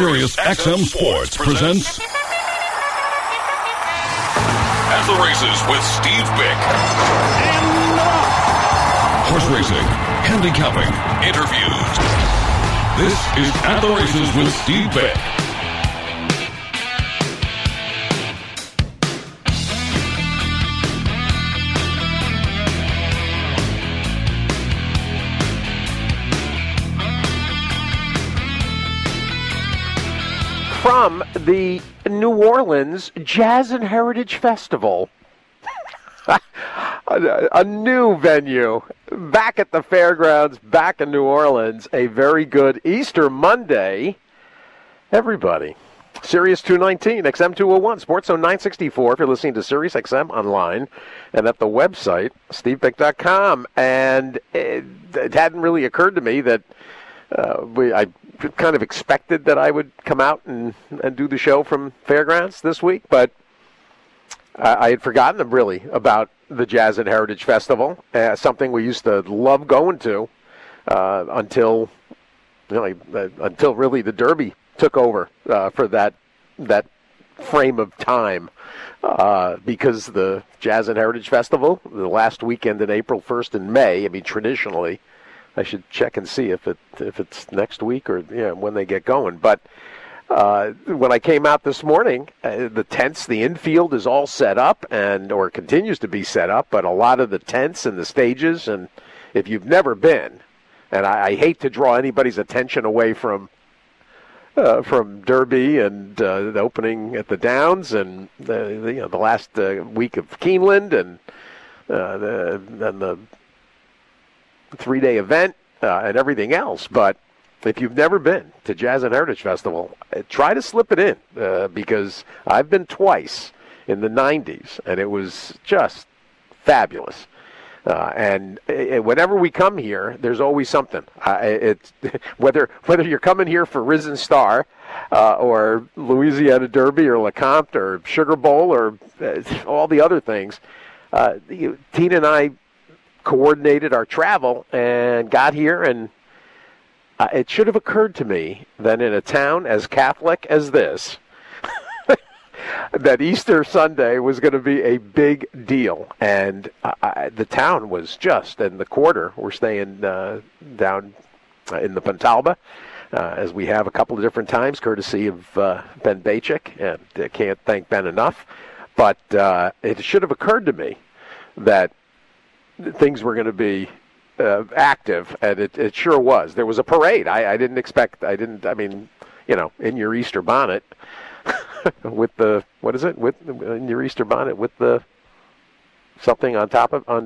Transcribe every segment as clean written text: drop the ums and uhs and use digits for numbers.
Sirius XM Sports presents At the Races with Steve Bick. Horse racing, handicapping, interviews. This is At the Races with Steve Bick. From the New Orleans Jazz and Heritage Festival, a new venue, back at the fairgrounds, back in New Orleans. A very good Easter Monday, everybody. Sirius 219, XM 201, Sports Zone 964 if you're listening to Sirius XM online, and at the website, stevebick.com. And it hadn't really occurred to me that I kind of expected that I would come out and do the show from Fairgrounds this week, but I had forgotten really about the Jazz and Heritage Festival, something we used to love going to until really the Derby took over for that frame of time, because the Jazz and Heritage Festival, the last weekend in April, 1st in May, I mean, traditionally, I should check and see if it's next week or when they get going. But when I came out this morning, the tents, the infield is all set up or continues to be set up. But a lot of the tents and the stages, and if you've never been, and I hate to draw anybody's attention away from Derby and the opening at the Downs and the last week of Keeneland and the 3-day event and everything else. But if you've never been to Jazz and Heritage Festival, try to slip it in, because I've been twice in the 90s, and it was just fabulous. And whenever we come here, there's always something. Whether you're coming here for Risen Star or Louisiana Derby or LeCompte or Sugar Bowl or all the other things, Tina and I coordinated our travel and got here, and it should have occurred to me that in a town as Catholic as this, that Easter Sunday was going to be a big deal. And the town was and the quarter, we're staying down in the Pontalba, as we have a couple of different times, courtesy of Ben Bachik, and I can't thank Ben enough. But it should have occurred to me that things were going to be active, and it sure was. There was a parade. I didn't expect. In your Easter bonnet, with the in your Easter bonnet with the something on top it.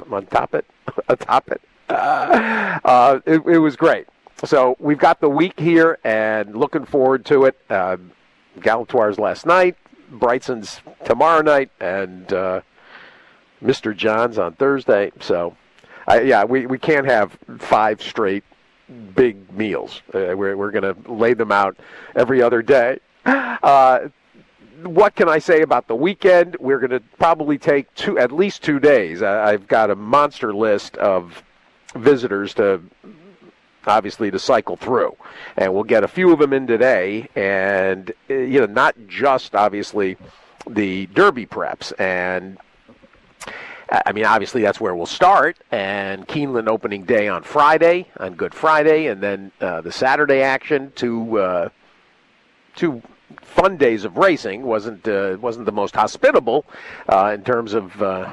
It was great. So we've got the week here, and looking forward to it. Galatoire's last night, Brightson's tomorrow night, and Mr. John's on Thursday. So, we can't have 5 straight big meals. We're going to lay them out every other day. What can I say about the weekend? We're going to probably take at least 2 days. I've got a monster list of visitors to cycle through, and we'll get a few of them in today. And not just obviously the Derby preps, and obviously that's where we'll start, and Keeneland opening day on Friday, on Good Friday, and then the Saturday action. Two fun days of racing. Wasn't the most hospitable in terms of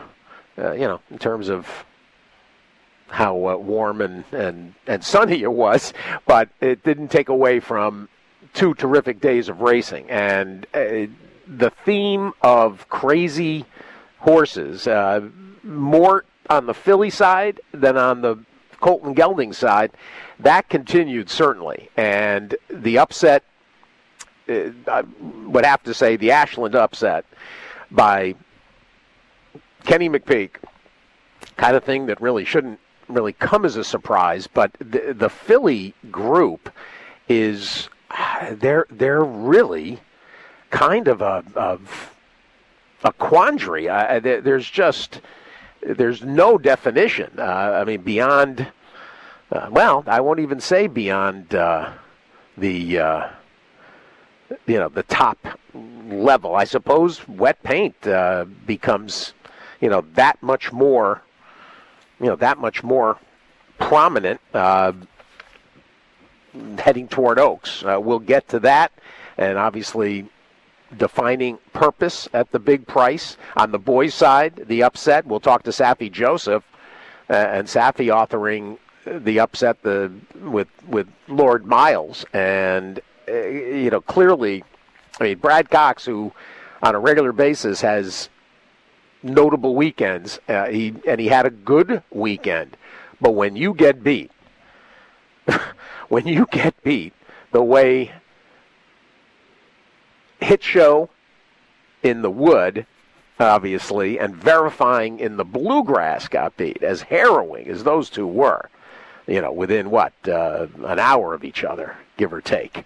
how warm and sunny it was, but it didn't take away from 2 terrific days of racing. And the theme of crazy horses, more on the filly side than on the Colton Gelding side, that continued certainly. And the upset, I would have to say the Ashland upset by Kenny McPeak, kind of thing that really shouldn't really come as a surprise. But the filly group is they're really kind of a quandary. There's no definition. Beyond, I won't even say beyond the the top level. I suppose wet paint becomes, that much more prominent heading toward Oaks. We'll get to that, and obviously defining purpose at the big price. On the boys' side, the upset, we'll talk to Safi Joseph, and Safi authoring the upset with Lord Miles. And, clearly, Brad Cox, who on a regular basis has notable weekends, he had a good weekend. But when you get beat, the way Hit Show in the Wood, obviously, and Verifying in the Bluegrass got beat, as harrowing as those two were, within an hour of each other, give or take.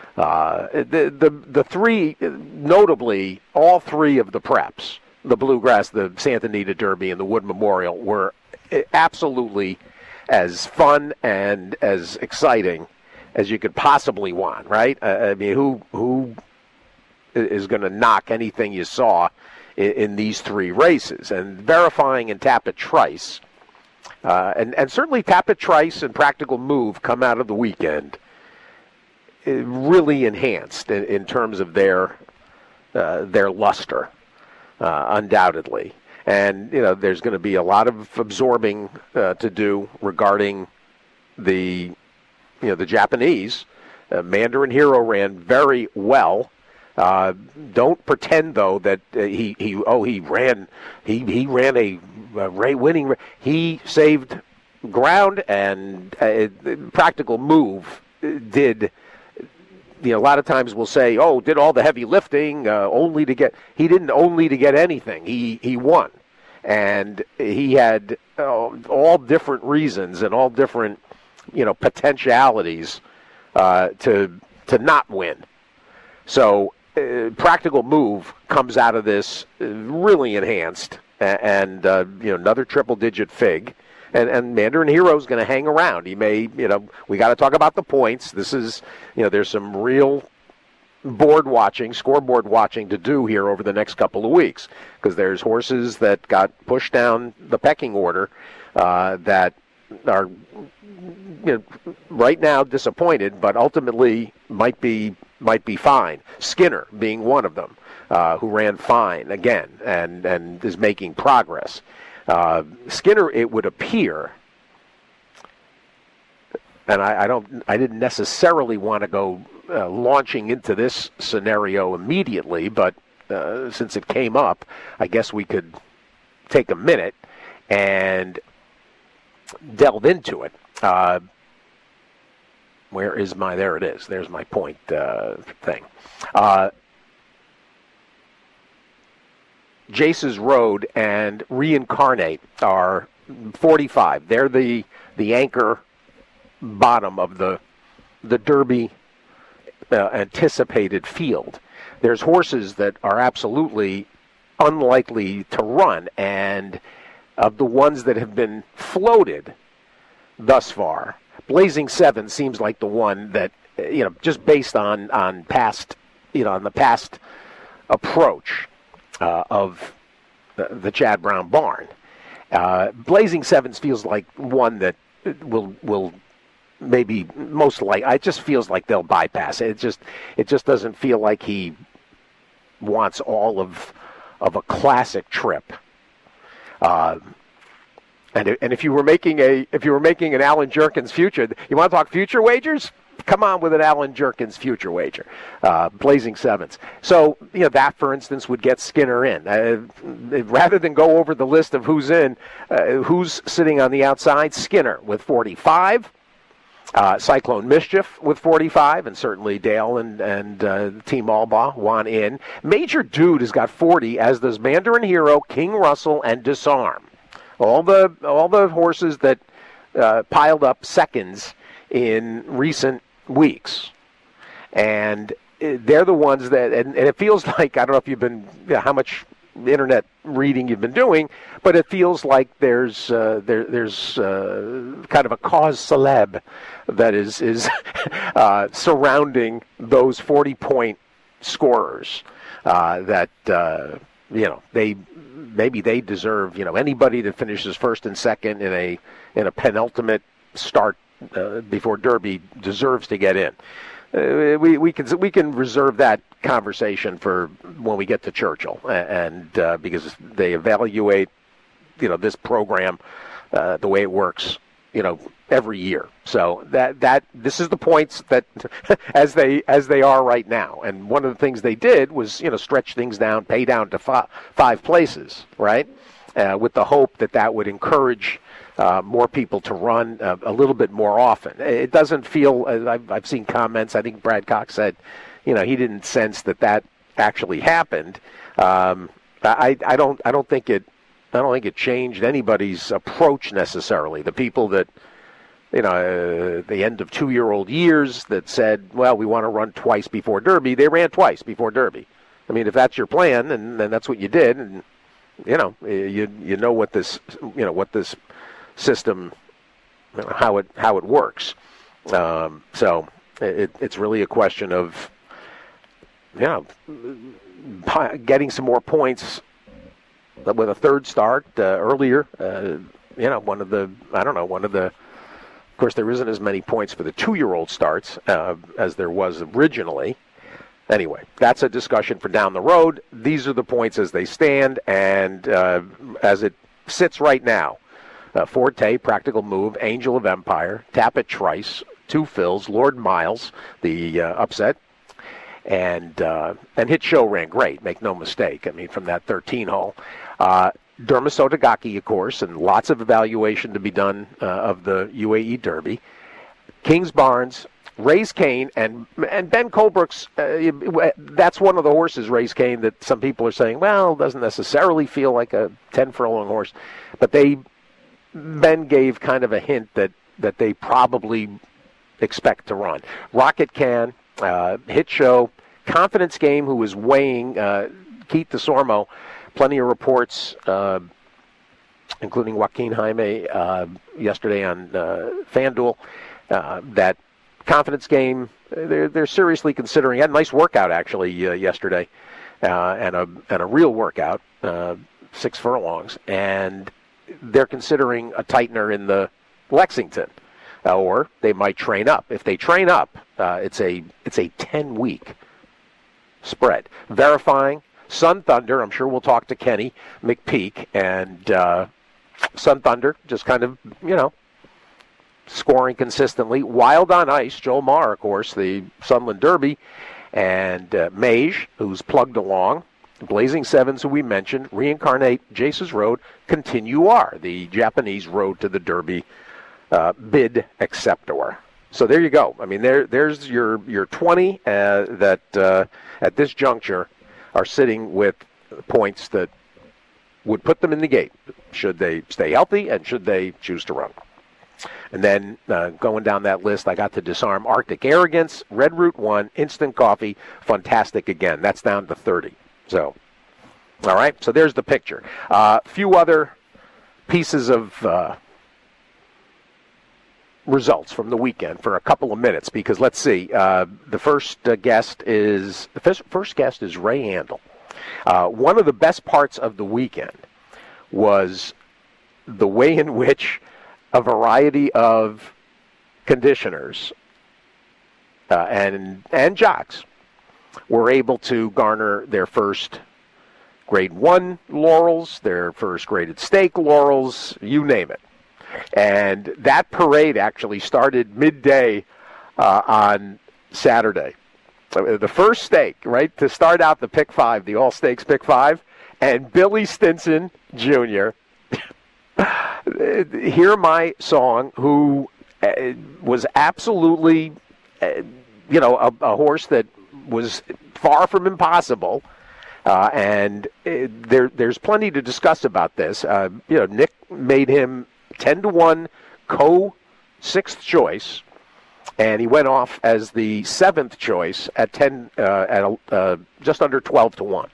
The three, notably, all three of the preps, the Bluegrass, the Santa Anita Derby, and the Wood Memorial, were absolutely as fun and as exciting as you could possibly want, right? Who is going to knock anything you saw in these three races? And Verifying and Tapit Trice, and certainly Tapit Trice and Practical Move come out of the weekend really enhanced in terms of their luster, undoubtedly. And, there's going to be a lot of absorbing to do regarding the Japanese. Mandarin Hero ran very well. Don't pretend, though, that he ran a winning. He saved ground, and Practical Move did. A lot of times we'll say, did all the heavy lifting only to get. He didn't only to get anything. He won, and he had all different reasons and all different potentialities to not win. So Practical Move comes out of this really enhanced, and another triple-digit fig. And Mandarin Hero's going to hang around. He may, we got to talk about the points. This is, there's some real scoreboard watching to do here over the next couple of weeks, because there's horses that got pushed down the pecking order that are, right now disappointed, but ultimately might be fine. Skinner being one of them, who ran fine again and is making progress. Skinner, it would appear, and I didn't necessarily want to go launching into this scenario immediately, but since it came up, I guess we could take a minute and delve into it. Where is my? There it is. There's my point thing. Jace's Road and Reincarnate are 45. They're the anchor bottom of the Derby anticipated field. There's horses that are absolutely unlikely to run, and of the ones that have been floated thus far, Blazing Seven seems like the one that, just based on past, on the past approach of the Chad Brown barn. Blazing Sevens feels like one that will maybe most likely. It just feels like they'll bypass it. It just doesn't feel like he wants all of a classic trip. And if you were making an Alan Jerkins future, you want to talk future wagers? Come on with an Alan Jerkins future wager, Blazing Sevens. So that, for instance, would get Skinner in. Rather than go over the list of who's in, who's sitting on the outside, Skinner with 45, Cyclone Mischief with 45, and certainly Dale and Team Albaugh want in. Major Dude has got 40, as does Mandarin Hero, King Russell, and Disarm. All the horses that piled up seconds in recent weeks, and they're the ones that, and it feels like, I don't know if you've been, how much internet reading you've been doing, but it feels like there's kind of a cause celeb that is surrounding those 40-point scorers that they deserve. Anybody that finishes first and second in a penultimate start before Derby deserves to get in. We can reserve that conversation for when we get to Churchill, and because they evaluate this program the way it works every year. So that this is the points that as they are right now. And one of the things they did was stretch things down, pay down to five places, right? With the hope that would encourage more people to run a little bit more often. It doesn't feel. I've seen comments. I think Brad Cox said, he didn't sense that actually happened. I don't think it changed anybody's approach necessarily. The people that the end of 2-year-old years that said, well, we want to run twice before Derby, they ran twice before Derby. I mean, if that's your plan, then that's what you did, and you know what this system, how it works. So it's really a question of getting some more points with a third start earlier. Of course, there isn't as many points for the 2-year-old starts as there was originally. Anyway, that's a discussion for down the road. These are the points as they stand, and as it sits right now. Forte, Practical Move, Angel of Empire, Tapit Trice, Two Fills, Lord Miles, the upset, and Hit Show ran great, make no mistake. I mean, from that 13 hole. Dermis Otagaki, of course, and lots of evaluation to be done of the UAE Derby. Kings Barnes, Race Cane, and Ben Colbrooks. That's one of the horses, Race Cane, that some people are saying, well, doesn't necessarily feel like a 10-furlong horse. But Ben gave kind of a hint that they probably expect to run. Rocket Can, Hit Show, Confidence Game, who was weighing Keith DeSormo. Plenty of reports, including Joaquin Jaime yesterday on FanDuel, that Confidence Game, they're seriously considering. Had a nice workout, actually, yesterday, and a real workout, 6 furlongs, and they're considering a tightener in the Lexington, or they might train up. If they train up, it's a 10-week spread. Verifying Sun Thunder, I'm sure we'll talk to Kenny McPeak, and Sun Thunder just kind of, scoring consistently. Wild on Ice, Joel Marr, of course, the Sunland Derby, and Mage, who's plugged along. Blazing Sevens, who we mentioned. Reincarnate, Jace's Road. Continuar, the Japanese road to the Derby bid acceptor. So there you go. I mean, there's your 20 that at this juncture are sitting with points that would put them in the gate, should they stay healthy and should they choose to run. And then going down that list, I got to Disarm, Arctic Arrogance, Red Route 1, Instant Coffee, Fantastic Again. That's down to 30. So, all right, so there's the picture. A few other pieces of results from the weekend for a couple of minutes, because let's see, the first guest is Ray Handel. One of the best parts of the weekend was the way in which a variety of conditioners and jocks were able to garner their first Grade 1 laurels, their first graded stake laurels, you name it. And that parade actually started midday on Saturday. The first stake, right, to start out the Pick 5, the All-Stakes Pick 5, and Billy Stinson Jr., Hear My Song, who was absolutely, a horse that was far from impossible. And there's plenty to discuss about this. Nick made him 10-1 co-6th choice, and he went off as the 7th choice at just under 12-1.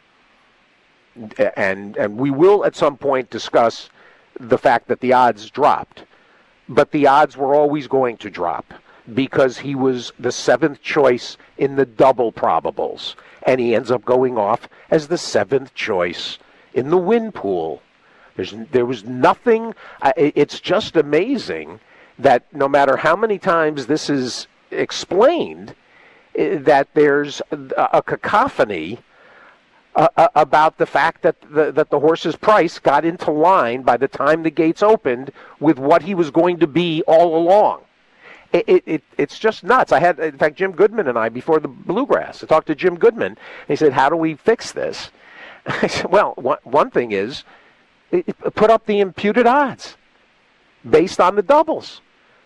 And we will at some point discuss the fact that the odds dropped, but the odds were always going to drop because he was the 7th choice in the double probables, and he ends up going off as the 7th choice in the win pool. There was nothing. It's just amazing that no matter how many times this is explained, that there's a cacophony about the fact that the horse's price got into line by the time the gates opened with what he was going to be all along. It's just nuts. In fact, Jim Goodman and I, before the Bluegrass, I talked to Jim Goodman, and he said, how do we fix this? I said, well, one thing is, put up the imputed odds based on the doubles.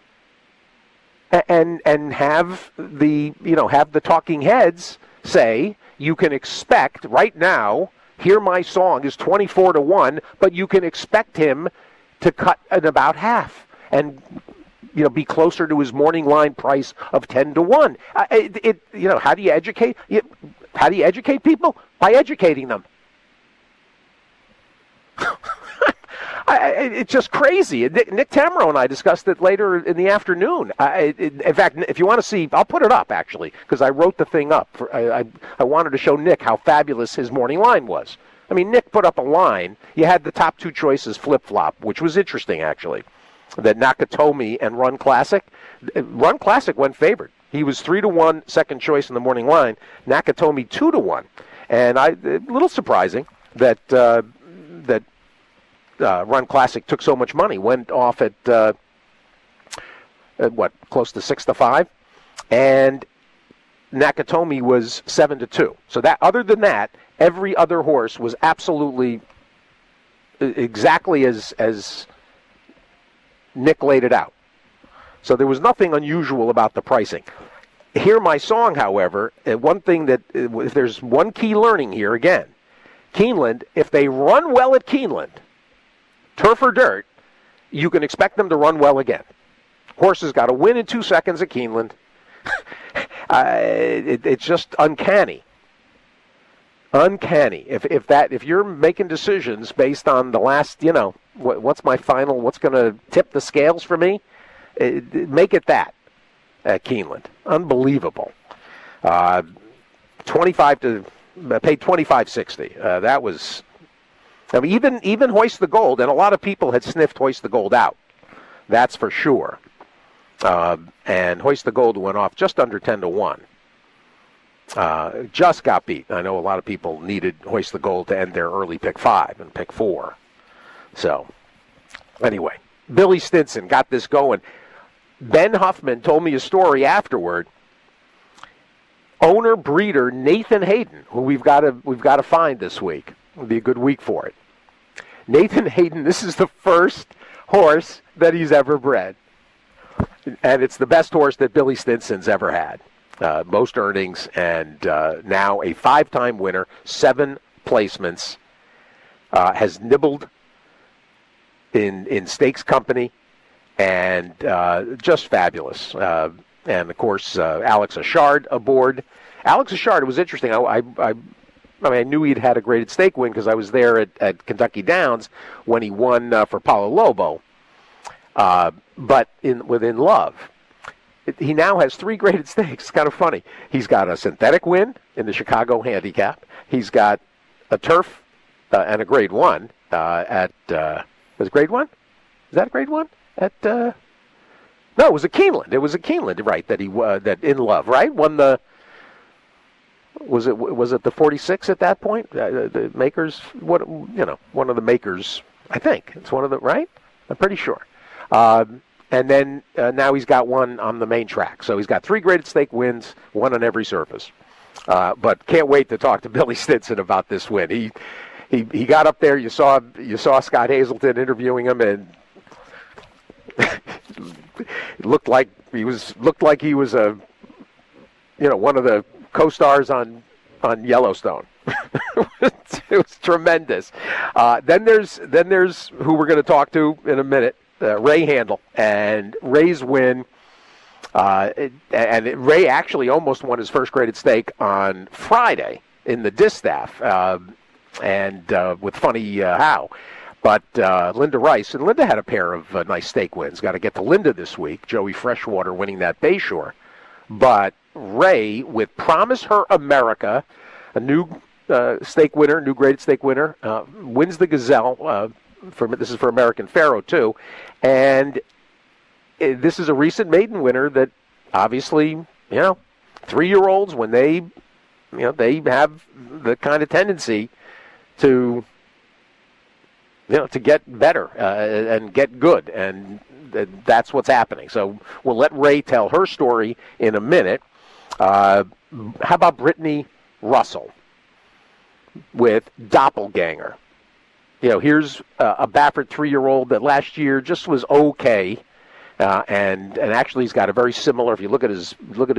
And have the talking heads say, you can expect right now, Hear My Song is 24-1, but you can expect him to cut at about half and be closer to his morning line price of 10-1. How do you educate? How do you educate people? By educating them. It's just crazy. Nick Tamero and I discussed it later in the afternoon. In fact, if you want to see, I'll put it up, actually, because I wrote the thing up. I wanted to show Nick how fabulous his morning line was. I mean, Nick put up a line. You had the top two choices flip-flop, which was interesting, actually. That Nakatomi and Run Classic. Run Classic went favored. He was 3-1 second choice in the morning line. Nakatomi 2-1. And a little surprising that Run Classic took so much money, went off at close to 6-5, and Nakatomi was 7-2. So that, other than that, every other horse was absolutely exactly as Nick laid it out. So there was nothing unusual about the pricing. Hear My Song, however, one thing that, if there's one key learning here, again, Keeneland, if they run well at Keeneland, turf or dirt, you can expect them to run well again. Horses got to win in 2 seconds at Keeneland. It's just uncanny. Uncanny. If you're making decisions based on the last, what's my final, what's going to tip the scales for me, make it that at Keeneland. Unbelievable. Paid $25.60. That was. I mean, even Hoist the Gold, and a lot of people had sniffed Hoist the Gold out. That's for sure. And Hoist the Gold went off just under 10-1. Just got beat. I know a lot of people needed Hoist the Gold to end their early pick 5 and pick 4. So, anyway, Billy Stinson got this going. Ben Huffman told me a story afterward. Owner breeder Nathan Hayden, who we've got to find this week. It'll be a good week for it. Nathan Hayden, this is the first horse that he's ever bred. And it's the best horse that Billy Stinson's ever had. Most earnings, and now a 5-time winner, 7 placements, has nibbled in stakes company, and just fabulous. And, of course, Alex Achard aboard. Alex Achard, it was interesting. I knew he'd had a graded stake win because I was there at Kentucky Downs when he won for Palo Lobo. But within Love, he now has 3 graded stakes. It's kind of funny. He's got a synthetic win in the Chicago Handicap. He's got a turf and a grade 1 was it grade 1? Is that a grade 1? No, it was a Keeneland. It was a Keeneland, right? That in Love, right? Won the. Was it the 46 at that point? The makers, one of the makers. I think it's one of the right. I'm pretty sure. And then now he's got one on the main track. So he's got 3 graded stake wins, 1 on every surface. But can't wait to talk to Billy Stinson about this win. He got up there. You saw Scott Hazelton interviewing him, and it looked like he was a one of the co-stars on Yellowstone. It was tremendous. Then there's who we're going to talk to in a minute, Ray Handel, and Ray's win. Ray actually almost won his first graded stake on Friday in the distaff, and with Funny How. But Linda Rice, and Linda had a pair of nice stake wins. Got to get to Linda this week. Joey Freshwater winning that Bayshore. But Ray, with Promise Her America, a new stake winner, new graded stake winner, wins the Gazelle. This is for American Pharoah, too. And this is a recent maiden winner that obviously, 3-year-olds, when they have the kind of tendency to get better and get good, and that's what's happening. So we'll let Ray tell her story in a minute. How about Brittany Russell with Doppelganger? Here's a Baffert 3-year-old that last year just was okay, and actually he's got a very similar. If you look at his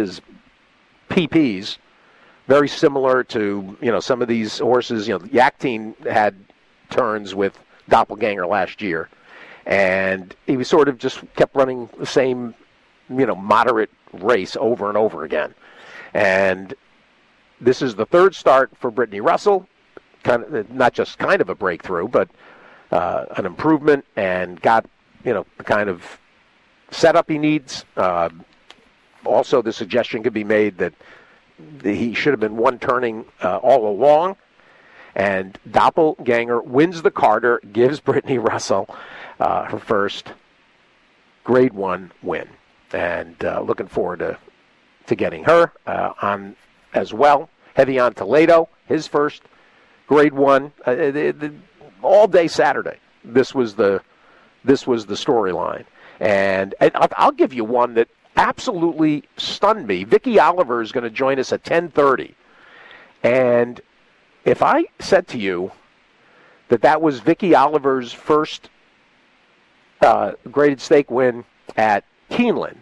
PPs, very similar to some of these horses. Yaktine had turns with Doppelganger last year, and he was sort of just kept running the same moderate race over and over again. And this is the third start for Brittany Russell, not just kind of a breakthrough, but an improvement, and got the kind of setup he needs. Also, the suggestion could be made that he should have been one turning all along. And Doppelganger wins the Carter, gives Brittany Russell her first Grade 1 win. And looking forward to getting her on as well. Heavy on Toledo, his first Grade 1. All day Saturday, this was the storyline. And I'll give you one that absolutely stunned me. Vicky Oliver is going to join us at 10:30. And if I said to you that was Vicky Oliver's first graded stake win at Keeneland,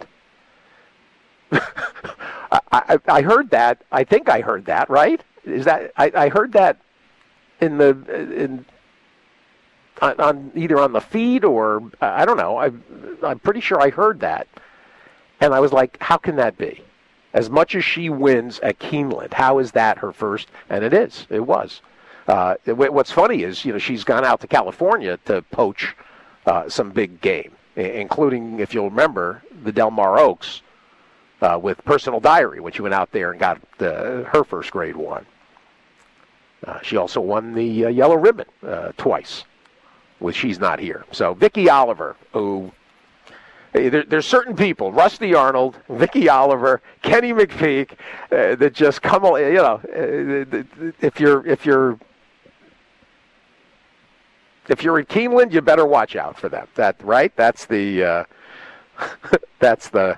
I heard that. I think I heard that, right? Is that I heard that on either on the feed or I don't know. I'm pretty sure I heard that, and I was like, how can that be? As much as she wins at Keeneland, how is that her first? And it is. It was. What's funny is, she's gone out to California to poach some big game, including, if you'll remember, the Del Mar Oaks with Personal Diary, when she went out there and got her first Grade 1. She also won the Yellow Ribbon twice with She's Not Here. So Vicky Oliver, who... There's certain people, Rusty Arnold, Vicky Oliver, Kenny McPeak, that just come. If you're in Keeneland, you better watch out for them. Right? That's the that's the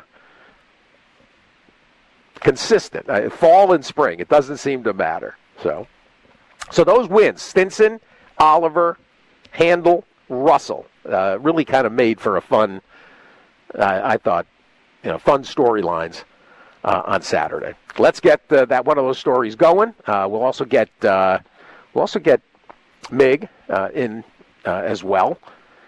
consistent fall and spring. It doesn't seem to matter. So those wins: Stinson, Oliver, Handel, Russell, really kind of made for a fun. I thought, fun storylines on Saturday. Let's get that one of those stories going. We'll also get Mig in as well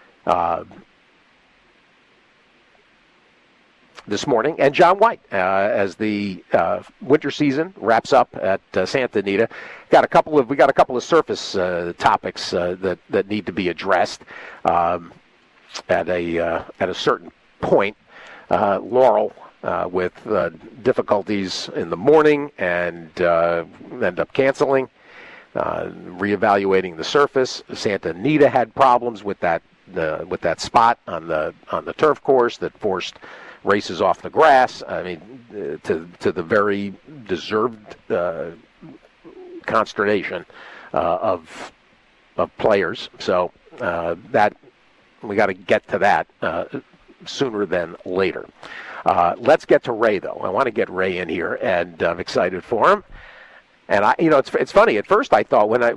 this morning, and John White as the winter season wraps up at Santa Anita. We got a couple of surface topics that need to be addressed at a certain point. Laurel with difficulties in the morning and end up canceling, reevaluating the surface. Santa Anita had problems with that spot on the turf course that forced races off the grass. I mean, to the very deserved consternation of players. So that we got to get to that sooner than later. Let's get to Ray, though. I want to get Ray in here, and I'm excited for him. And it's funny. At first, I thought when I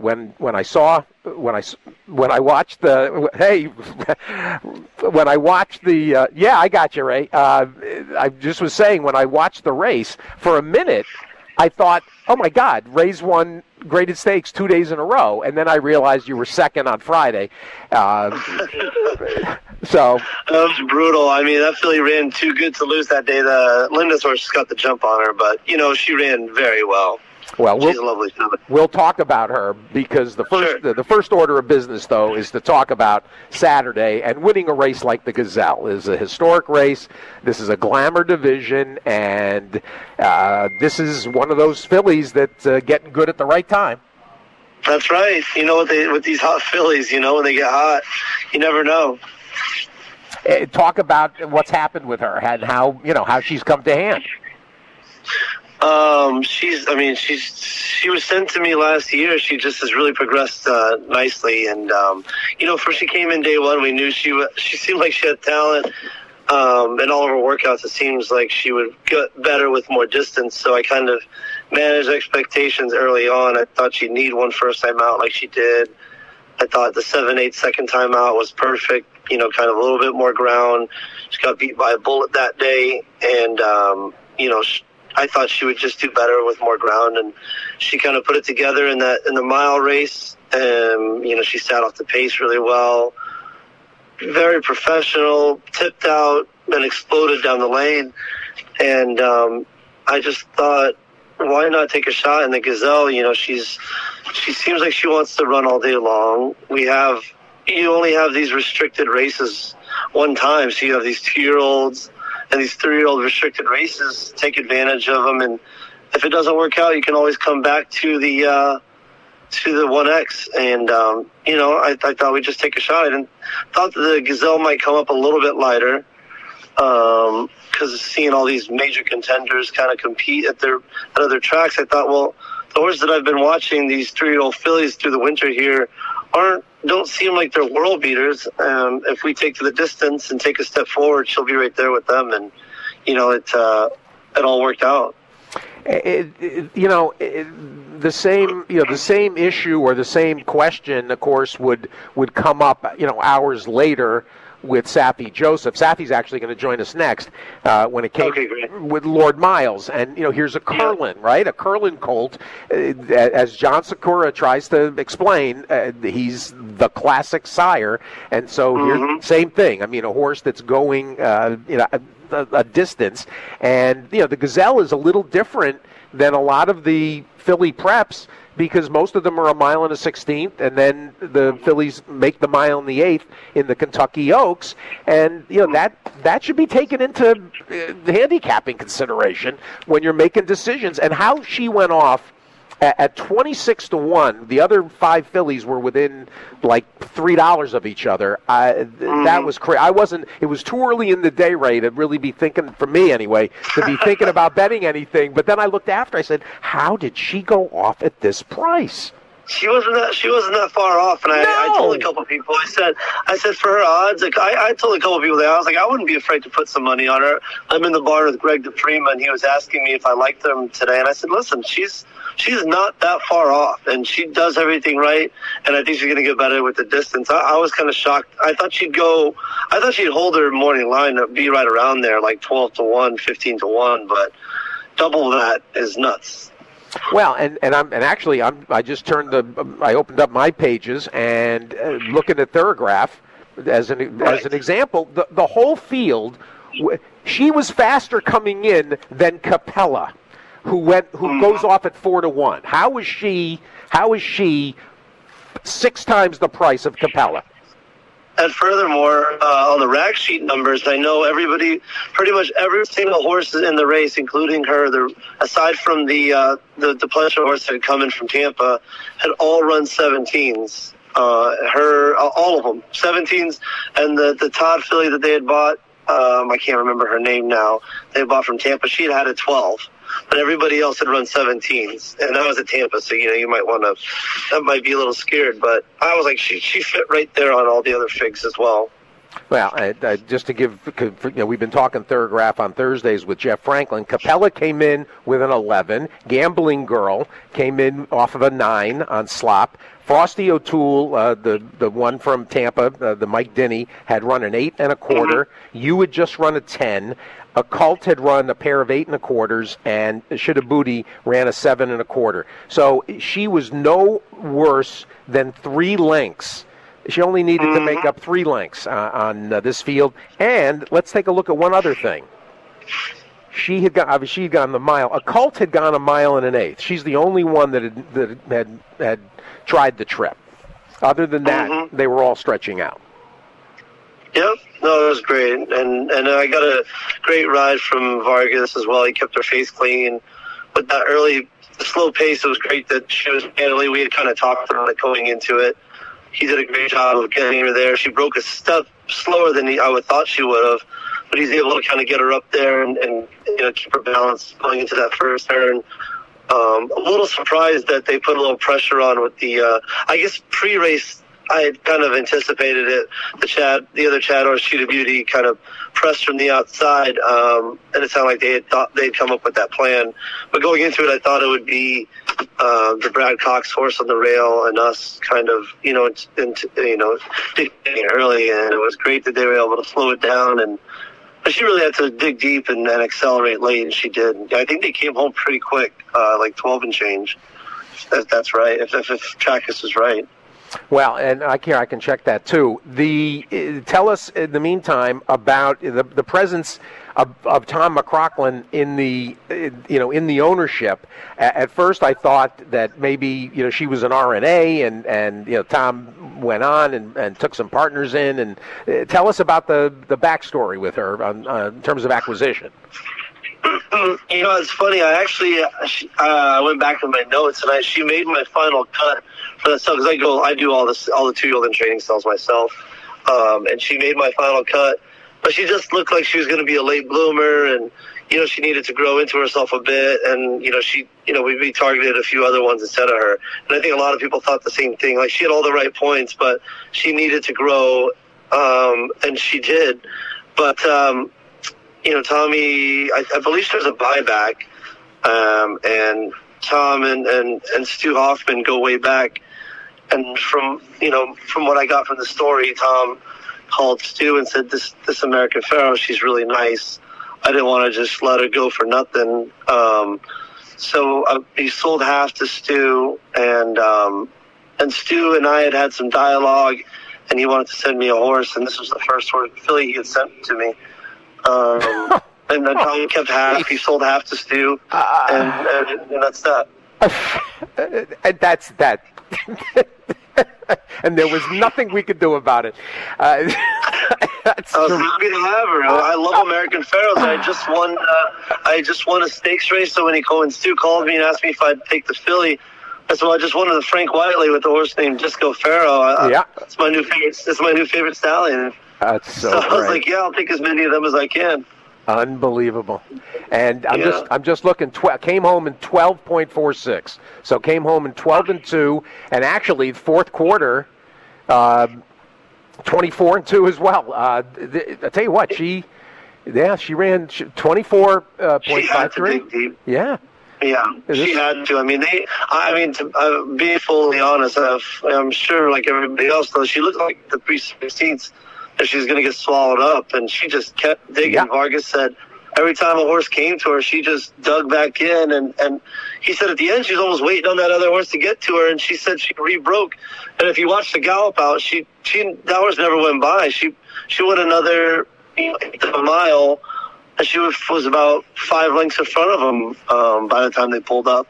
watched the yeah, I got you, Ray. I just was saying, when I watched the race for a minute, I thought, oh my God, Ray's won graded stakes 2 days in a row, and then I realized you were second on Friday. So that was brutal. I mean, that filly ran too good to lose that day. The Linda's horse got the jump on her, but she ran very well. Well, she's a lovely filly. We'll talk about her because the first order of business, though, is to talk about Saturday, and winning a race like the Gazelle is a historic race. This is a glamour division, and this is one of those fillies that's getting good at the right time. That's right. You know, with these hot fillies, when they get hot, you never know. Talk about what's happened with her and how she's come to hand. She was sent to me last year. She just has really progressed nicely, and first she came in day one, we knew she seemed like she had talent. In all of her workouts, it seems like she would get better with more distance. So I kind of managed expectations early on. I thought she'd need one first time out, like she did. I thought the 7/8 second time out was perfect. Kind of a little bit more ground. She got beat by a bullet that day, and I thought she would just do better with more ground, and she kind of put it together in the mile race. She sat off the pace really well, very professional, tipped out, and exploded down the lane. And I just thought, why not take a shot in the Gazelle? She seems like she wants to run all day long. You only have these restricted races one time, so you have these 2-year-olds and these 3-year-old restricted races. Take advantage of them, and if it doesn't work out, you can always come back to the 1X. And I thought we'd just take a shot. I thought the Gazelle might come up a little bit lighter, because seeing all these major contenders kind of compete at other tracks, I thought, well, the horses that I've been watching, these 3-year-old fillies through the winter here, don't seem like they're world beaters. If we take to the distance and take a step forward, she'll be right there with them, and it all worked out. The same issue or the same question, of course, would come up hours later with Saffie Joseph. Saffie's actually going to join us next when it came with Lord Miles. And, here's a Curlin, right? A Curlin colt. As John Sakura tries to explain, he's the classic sire. And so here, same thing. I mean, a horse that's going, a distance. And, the Gazelle is a little different than a lot of the filly preps, because most of them are a mile and a 16th, and then the fillies make the mile and the 8th in the Kentucky Oaks, and that should be taken into the handicapping consideration when you're making decisions. And how she went off at 26-1, the other 5 fillies were within like $3 of each other. That was crazy. It was too early in the day, Ray, to really be thinking, for me anyway, to be thinking about betting anything. But then I looked after. I said, how did she go off at this price? She wasn't that far off, and I told a couple of people. I said for her odds, I told a couple of people that I was like, I wouldn't be afraid to put some money on her. I'm in the barn with Greg DePrima, and he was asking me if I liked them today, and I said, listen, she's not that far off, and she does everything right, and I think she's going to get better with the distance. I was kind of shocked. I thought she'd hold her morning line, be right around there, like 12-1, 15-1, but double that is nuts. Well, I just I opened up my pages and looking at Thorograph as an example, the whole field, she was faster coming in than Capella, who goes off at 4-1. How is she 6 times the price of Capella? And furthermore, on the rack sheet numbers, I know pretty much every single horse in the race, including her, aside from the pleasure horse that had come in from Tampa, had all run 17s. All of them 17s, and the Todd filly that they had bought, I can't remember her name now. They bought from Tampa. She had a 12. But everybody else had run 17s, and that was at Tampa, so you might that might be a little scared. But I was like, she fit right there on all the other figs as well. Well, just to give, we've been talking Thorograph on Thursdays with Jeff Franklin. Capella came in with an 11. Gambling Girl came in off of a 9 on slop. Frosty O'Toole, the one from Tampa, the Mike Denny, had run an 8 1/4. You had just run a 10. A Cult had run a pair of 8 1/4s, and Shitabuti ran a 7 1/4. So she was no worse than 3 lengths. She only needed to make up 3 lengths on this field. And let's take a look at one other thing. she had gone the mile. A Colt had gone 1 1/8 miles. She's the only one that had tried the trip. Other than that, they were all stretching out. Yep. No, it was great. And I got a great ride from Vargas as well. He kept her face clean. With that early, slow pace, it was great that she was handily. We had kind of talked about it going into it. He did a great job of getting her there. She broke a step slower than I would thought she would have, but he's able to kind of get her up there and keep her balance going into that first turn. A little surprised that they put a little pressure on with the, I guess pre-race. I had kind of anticipated it. The other Chad or Cheetah Beauty kind of pressed from the outside, and it sounded like they had thought they'd come up with that plan. But going into it, I thought it would be the Brad Cox horse on the rail and us kind of, dictating early, and it was great that they were able to slow it down. But she really had to dig deep and then accelerate late, and she did. I think they came home pretty quick, like 12 and change. If that's right. If Trackus is right. Well, and I can check that too. Tell us in the meantime about the presence of Tom McLaughlin in the ownership. At first, I thought that maybe she was an RNA, and Tom went on and took some partners in. And tell us about the backstory with her in terms of acquisition. It's funny. I went back to my notes, and she made my final cut for that stuff because I do all the 2-year-old and training stalls myself, and she made my final cut. But she just looked like she was going to be a late bloomer, and she needed to grow into herself a bit, and we targeted a few other ones instead of her. And I think a lot of people thought the same thing. Like, she had all the right points, but she needed to grow, and she did. But Tommy, I believe there's a buyback, and Tom and Stu Hoffman go way back. And from what I got from the story, Tom called Stu and said, this American Pharoah, she's really nice. I didn't want to just let her go for nothing. So he sold half to Stu, and Stu and I had some dialogue, and he wanted to send me a horse, and this was the first horse filly he had sent to me. And then Tom kept half. He sold half to Stu, and that's that. And that's that. And there was nothing we could do about it. I was happy to have her. I love American Pharoahs. I just won a stakes race. So when Stu called me and asked me if I'd take the filly, I said, "Well, I just wanted the Frank Whiteley with the horse named Disco Pharaoh. Yeah, it's my new favorite. It's my new favorite stallion." That's so I was like, "Yeah, I'll take as many of them as I can." Unbelievable. And I'm just looking. Came home in 12.46. So came home in 12-2, and actually fourth quarter, 24-2 as well. I tell you what, she ran 24.53. Yeah. Yeah, she had to. To be fully honest, I'm sure, like everybody else does, she looked like the pre-16th that she was going to get swallowed up, and she just kept digging. Yeah. Vargas said every time a horse came to her, she just dug back in, and he said at the end she was almost waiting on that other horse to get to her, and she said she re-broke. And if you watch the gallop out, that horse never went by. She went another a mile, and she was about 5 lengths in front of him by the time they pulled up.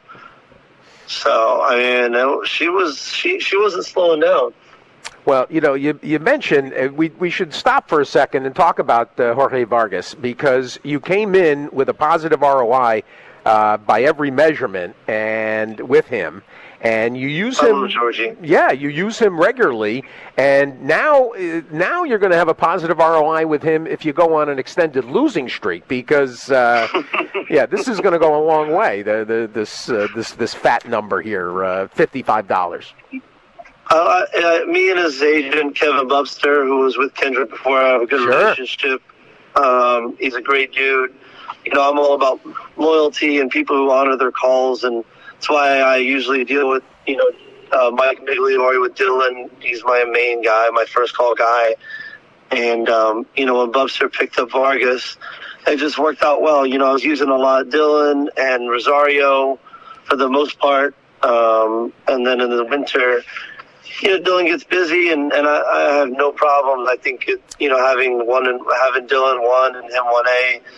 So she wasn't slowing down. Well, you mentioned we should stop for a second and talk about Jorge Vargas, because you came in with a positive ROI by every measurement, and with him, and you use him. Georgie. Yeah, you use him regularly, and now you're going to have a positive ROI with him if you go on an extended losing streak, because this is going to go a long way. This fat number here, $55. Me and his agent, Kevin Bubster, who was with Kendrick before, I have a good relationship. He's a great dude. I'm all about loyalty and people who honor their calls, and that's why I usually deal with, Mike Migliore with Dylan. He's my main guy, my first call guy. And, when Bubster picked up Vargas, it just worked out well. I was using a lot of Dylan and Rosario for the most part. And then in the winter, Dylan gets busy, and I have no problem. I think having Dylan 1 and him 1A,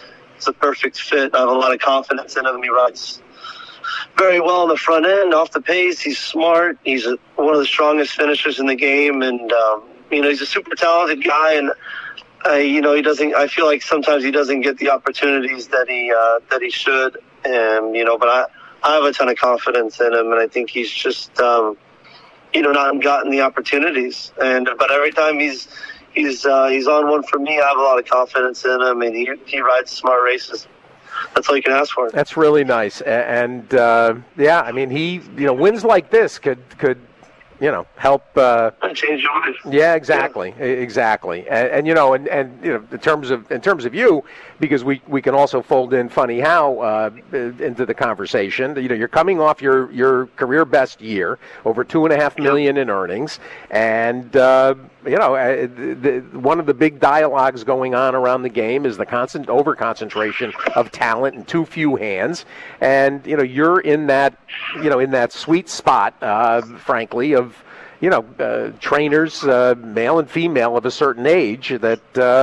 it's a perfect fit. I have a lot of confidence in him. He rides very well on the front end, off the pace. He's smart. He's one of the strongest finishers in the game, and he's a super talented guy. And he doesn't. I feel like sometimes he doesn't get the opportunities that he should. And but I have a ton of confidence in him, and I think he's just not gotten the opportunities. But every time he's on one for me, I have a lot of confidence in him, and he rides smart races. That's all you can ask for. That's really nice. And he wins like this could help change your life. Yeah, exactly. And in terms of you, because we can also fold in Funny How into the conversation. You're coming off your career best year, over $2.5 million in earnings, and one of the big dialogues going on around the game is the constant overconcentration of talent in too few hands, and you're in that sweet spot, frankly, of trainers, male and female of a certain age that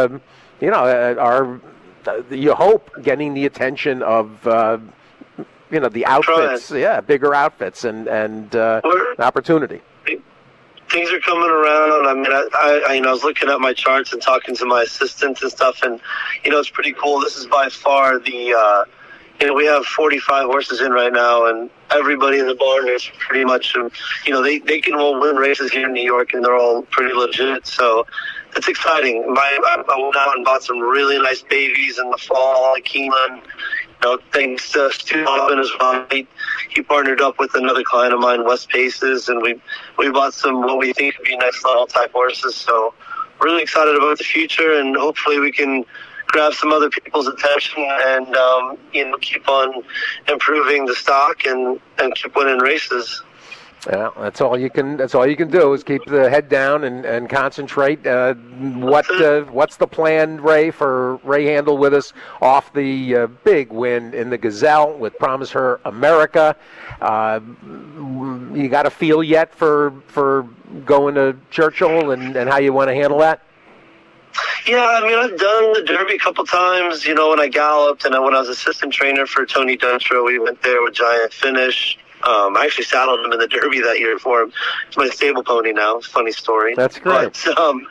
are you hope getting the attention of the outfits, bigger outfits and opportunity. Things are coming around. I mean, I was looking at my charts and talking to my assistants and stuff, and it's pretty cool. This is by far the we have 45 horses in right now, and everybody in the barn is pretty much they can all win races here in New York, and they're all pretty legit. So it's exciting. I went out and bought some really nice babies in the fall at Keeneland. Thanks to Stu Hoffman as well. He partnered up with another client of mine, West Paces, and we bought some what we think would be next level type horses. So really excited about the future, and hopefully we can grab some other people's attention and keep on improving the stock and keep winning races. Yeah, that's all you can do is keep the head down and concentrate. What's the plan, Ray, for Ray Handel with us off the big win in the Gazelle with Promise Her America? You got a feel yet for going to Churchill and how you want to handle that? Yeah, I mean, I've done the Derby a couple times, when I galloped, and when I was assistant trainer for Tony Duntro, we went there with Giant Finish. I actually saddled him in the Derby that year for him. It's my stable pony now. Funny story. That's great. But,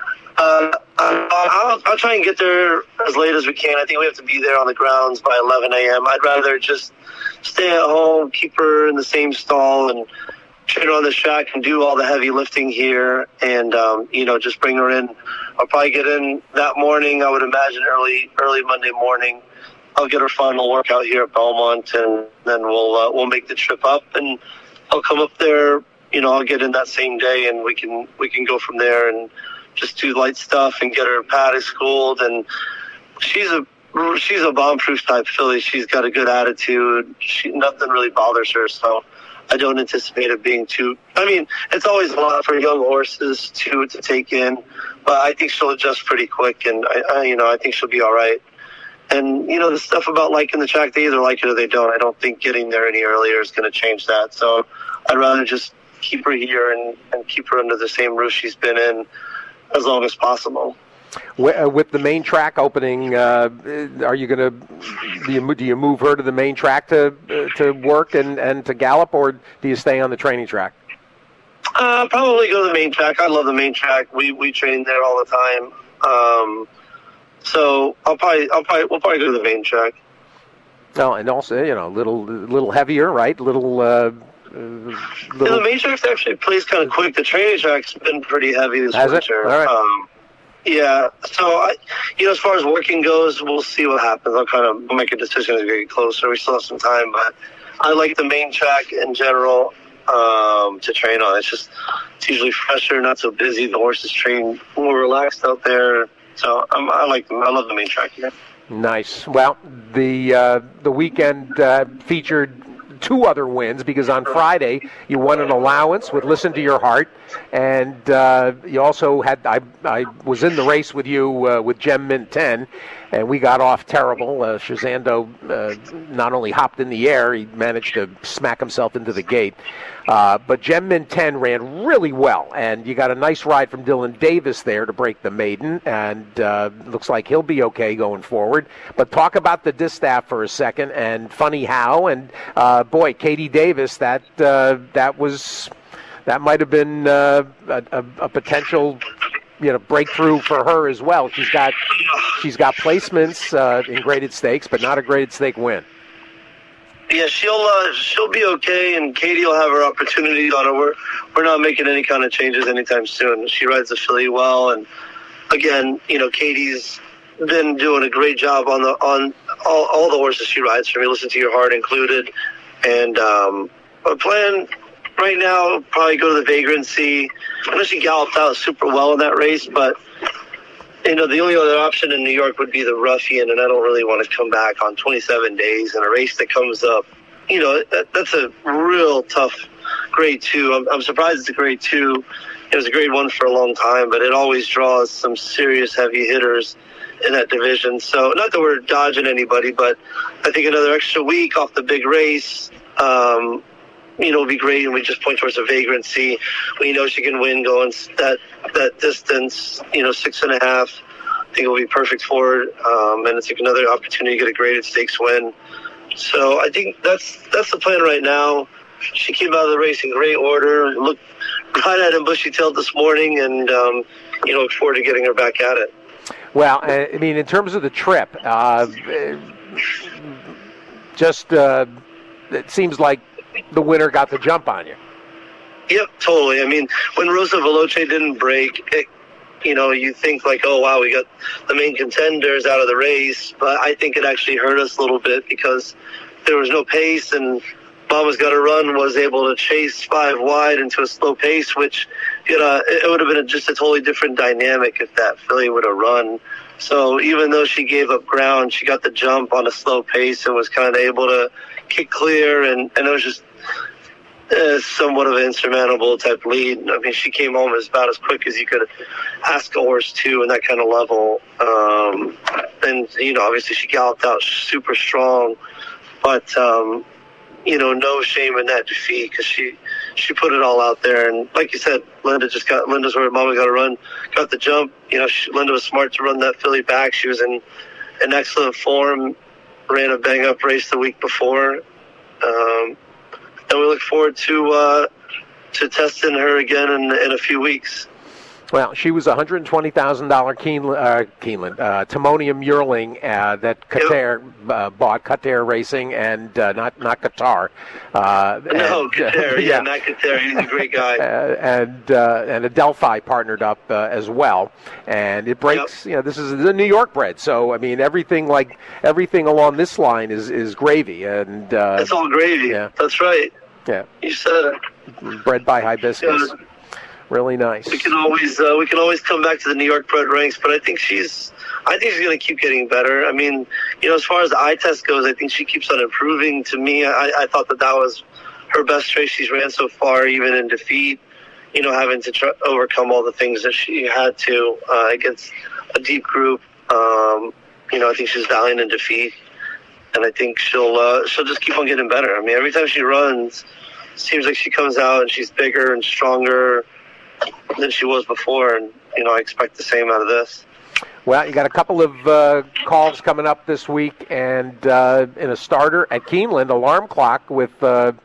I'll try and get there as late as we can. I think we have to be there on the grounds by 11 a.m. I'd rather just stay at home, keep her in the same stall, and train her on the track and do all the heavy lifting here, and just bring her in. I'll probably get in that morning. I would imagine early Monday morning. I'll get her final workout here at Belmont, and then we'll make the trip up, and I'll come up there. I'll get in that same day, and we can go from there and just do light stuff and get her paddock schooled. And she's a bomb-proof type filly. She's got a good attitude. Nothing really bothers her, so I don't anticipate it being too. I mean, it's always a lot for young horses to take in, but I think she'll adjust pretty quick, and I think she'll be all right. And, the stuff about liking the track, they either like it or they don't. I don't think getting there any earlier is going to change that. So I'd rather just keep her here and keep her under the same roof she's been in as long as possible. With the main track opening, are you going to do you move her to the main track to work and to gallop, or do you stay on the training track? Probably go to the main track. I love the main track. We train there all the time. So we'll probably go to the main track. Oh, and also, a little heavier, right? The main track actually plays kind of quick. The training track's been pretty heavy this winter. All right. Yeah. So as far as working goes, we'll see what happens. I'll kind of make a decision as we get closer. We still have some time, but I like the main track in general to train on. It's usually fresher, not so busy. The horses train more relaxed out there. So I like them. I love the main track here. Nice. Well, the weekend featured two other wins, because on Friday you won an allowance with Listen to Your Heart, and you also had I was in the race with you with Gem Mint 10, and we got off terrible. Shazando not only hopped in the air, he managed to smack himself into the gate. But Gem Min 10 ran really well, and you got a nice ride from Dylan Davis there to break the maiden, and looks like he'll be okay going forward. But talk about the distaff for a second, and Funny How, and boy, Katie Davis, that might have been a potential breakthrough for her as well. She's got placements in graded stakes, but not a graded stake win. Yeah, she'll be okay, and Katie will have her opportunity on her. We're not making any kind of changes anytime soon. She rides the filly well, and again, Katie's been doing a great job on all the horses she rides for me. Listen to Your Heart included, and our plan right now probably go to the Vagrancy. I know she galloped out super well in that race, but the only other option in New York would be the Ruffian, and I don't really want to come back on 27 days in a race that comes up. That's a real tough grade 2. I'm surprised it's a grade 2. It was a grade 1 for a long time, but it always draws some serious heavy hitters in that division. So not that we're dodging anybody, but I think another extra week off the big race, will be great, and we just point towards a Vagrancy. We know she can win going that distance, 6.5. I think it will be perfect for her, and it's another opportunity to get a graded stakes win. So I think that's the plan right now. She came out of the race in great order, looked right at him bushy-tailed this morning, and look forward to getting her back at it. Well, I mean, in terms of the trip, it seems like the winner got the jump on you. Yep, totally. I mean, when Rosa Veloce didn't break, you think like, oh, wow, we got the main contenders out of the race. But I think it actually hurt us a little bit because there was no pace, and Mama's Got to Run was able to chase 5 wide into a slow pace, which, it would have been just a totally different dynamic if that filly would have run. So even though she gave up ground, she got the jump on a slow pace and was kind of able to kick clear, and it was just somewhat of an insurmountable type lead. I mean, she came home about as quick as you could ask a horse to in that kind of level. And, obviously she galloped out super strong, but, no shame in that defeat because she put it all out there. And like you said, Linda's where Mama Got to Run, got the jump. Linda was smart to run that filly back. She was in excellent form, ran a bang-up race the week before. And we look forward to testing her again in a few weeks. Well, she was a $120,000 Keeneland Timonium yearling that Qatar bought, Qatar Racing, and not Qatar. Qatar, yeah, not Qatar. He's a great guy. And Adelphi partnered up as well, and it breaks. This is the New York bred, so I mean everything along this line is gravy, and it's all gravy. Yeah, that's right. Yeah, you said it. Bred by Hibiscus. Good. Really nice. We can always come back to the New York bred ranks, but I think she's going to keep getting better. I mean, as far as the eye test goes, I think she keeps on improving. To me, I thought that was her best race she's ran so far, even in defeat. Having to overcome all the things that she had to against a deep group. I think she's valiant in defeat, and I think she'll just keep on getting better. I mean, every time she runs, it seems like she comes out and she's bigger and stronger than she was before, and I expect the same out of this. Well, you got a couple of calls coming up this week, and in a starter at Keeneland, Alarm Clock with her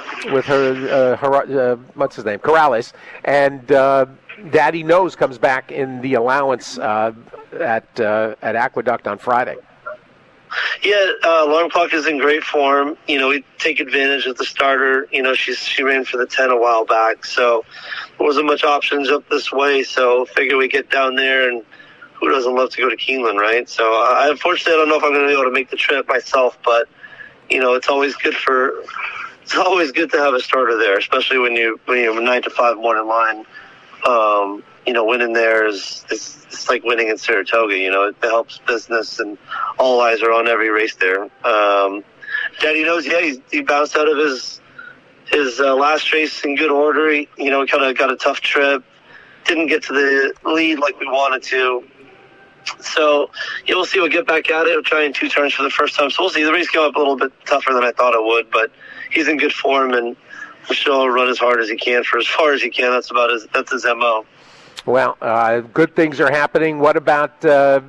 what's his name, Corrales, and Daddy Knows comes back in the allowance at Aqueduct on Friday. Yeah, Alarm Clock is in great form. We take advantage of the starter. She ran for the 10 a while back, so there wasn't much options up this way. So figure we get down there, and who doesn't love to go to Keeneland, right? So unfortunately, I don't know if I'm going to be able to make the trip myself, but it's always good to have a starter there, especially when you're 9 to 5 morning line. Winning there it's like winning in Saratoga. It helps business, and all eyes are on every race there. Daddy Knows, he bounced out of his last race in good order. He kind of got a tough trip, didn't get to the lead like we wanted to, So, yeah, we'll see. We'll get back at it. We'll try in 2 turns for the first time. So we'll see. The race came up a little bit tougher than I thought it would, but he's in good form, and Michelle will run as hard as he can for as far as he can. That's his MO. Well, good things are happening. What about the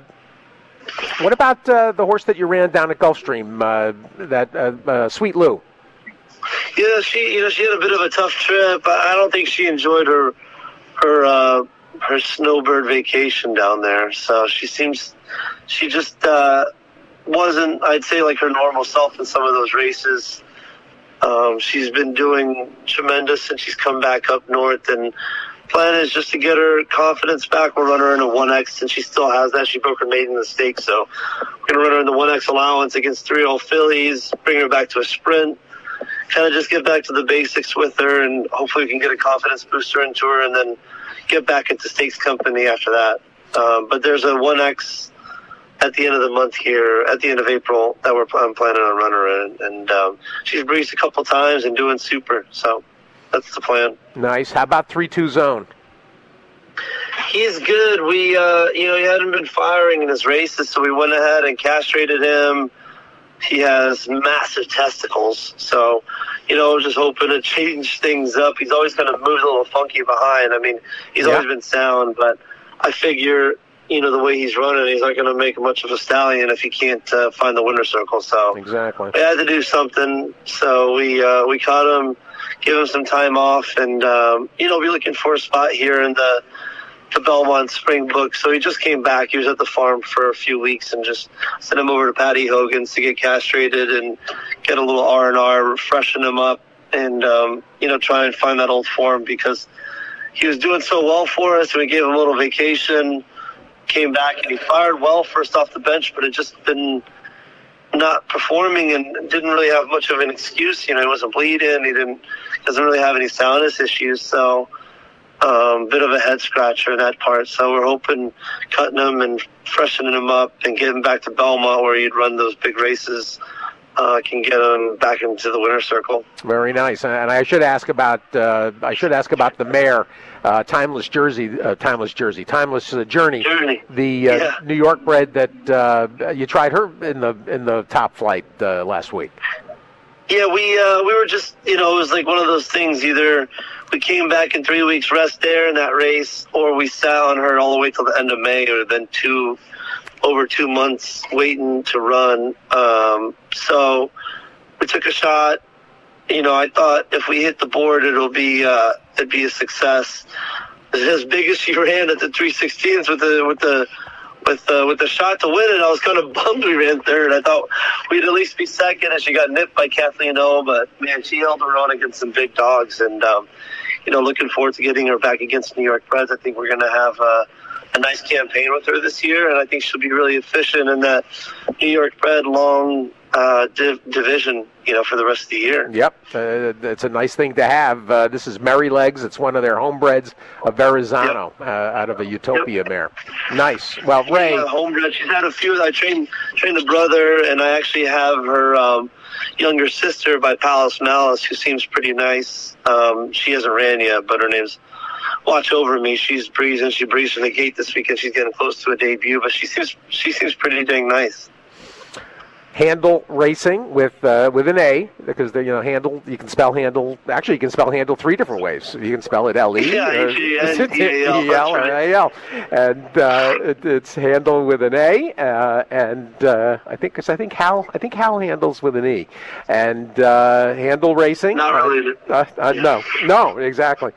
horse that you ran down at Gulfstream, that Sweet Lou? Yeah, she had a bit of a tough trip. I don't think she enjoyed her snowbird vacation down there. So she just wasn't, I'd say, like her normal self in some of those races. She's been doing tremendous since she's come back up north, and plan is just to get her confidence back. We'll run her in a 1X, and she still has that. She broke her maiden mistake, so we're going to run her in the 1X allowance against 3-year-old fillies, bring her back to a sprint, kind of just get back to the basics with her, and hopefully we can get a confidence booster into her, and then get back into stakes company after that. But there's a 1X at the end of the month here, at the end of April, that I'm planning on running her in. And she's breezed a couple times and doing super. So that's the plan. Nice. How about 3-2 Zone? He's good. We, he hadn't been firing in his races, so we went ahead and castrated him. He has massive testicles, so, just hoping to change things up. He's always kind of moved a little funky behind. I mean, he's always been sound, but I figure, the way he's running, he's not going to make much of a stallion if he can't find the winner's circle. So exactly, we had to do something. So we caught him, give him some time off, and be looking for a spot here in the Belmont Spring Book. So he just came back. He was at the farm for a few weeks, and just sent him over to Patty Hogan's to get castrated and get a little R&R, freshen him up, and try and find that old form, because he was doing so well for us. We gave him a little vacation, came back, and he fired well first off the bench, but it just been not performing and didn't really have much of an excuse. He wasn't bleeding. He doesn't really have any soundness issues. So bit of a head scratcher in that part. So we're hoping cutting him and freshening him up and getting him back to Belmont, where he'd run those big races, can get him back into the winner's circle. Very nice. And I should ask about the mare, Timeless Journey, the New York bred that you tried her in the top flight last week. Yeah, we were just, it was like one of those things. Either we came back in 3 weeks rest there in that race, or we sat on her all the way till the end of May, or then over 2 months waiting to run. So we took a shot. I thought if we hit the board, it'd be a success. As big as she ran at the 316s with the shot to win it, I was kind of bummed we ran third. I thought we'd at least be second, and she got nipped by Kathleen O, but man, she held her own against some big dogs, and looking forward to getting her back against New York Breds. I think we're going to have a nice campaign with her this year, and I think she'll be really efficient in that New York Bred long division, for the rest of the year. Yep, it's a nice thing to have. This is Merry Legs. It's one of their homebreds of Verrazano, out of a Utopia mare. Nice. Well, Ray, homebred. She's had a few. I trained the brother, and I actually have her younger sister by Palace Malice, who seems pretty nice. She hasn't ran yet, but her name's Watch Over Me. She's breezing. She breezed from the gate this weekend. She's getting close to a debut, but she seems pretty dang nice. Handle Racing with an A, because Handle, you can spell Handle. Actually, you can spell Handle 3 different ways. You can spell it L-E, E-L, or A-L, and it's Handle with an A, and I think Hal handles with an E, and Handle Racing. Not related. No, exactly,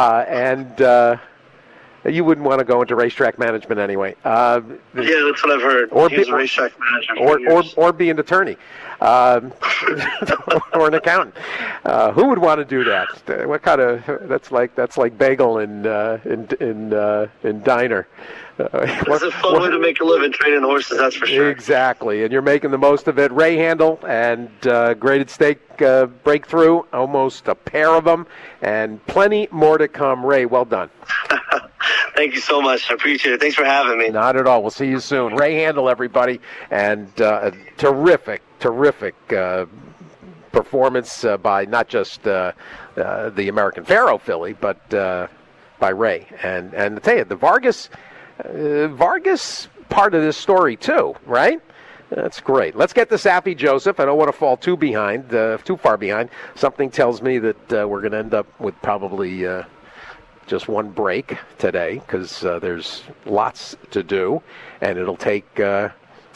and. You wouldn't want to go into racetrack management anyway. Yeah, that's what I've heard. He's a racetrack manager. Or be an attorney. Or an accountant. Who would want to do that? What kind of that's like bagel in diner. It's a fun way to make a living training horses, that's for sure. Exactly, and you're making the most of it. Ray Handle and Graded Stake Breakthrough, almost a pair of them, and plenty more to come. Ray, well done. Thank you so much. I appreciate it. Thanks for having me. Not at all. We'll see you soon. Ray Handle, everybody, and a terrific performance by not just the American Pharaoh filly, but by Ray. And to tell you, the Vargas part of this story too, right? That's great. Let's get to Saffie Joseph. I don't want to fall too far behind. Something tells me that we're going to end up with probably just one break today because there's lots to do, and it'll take a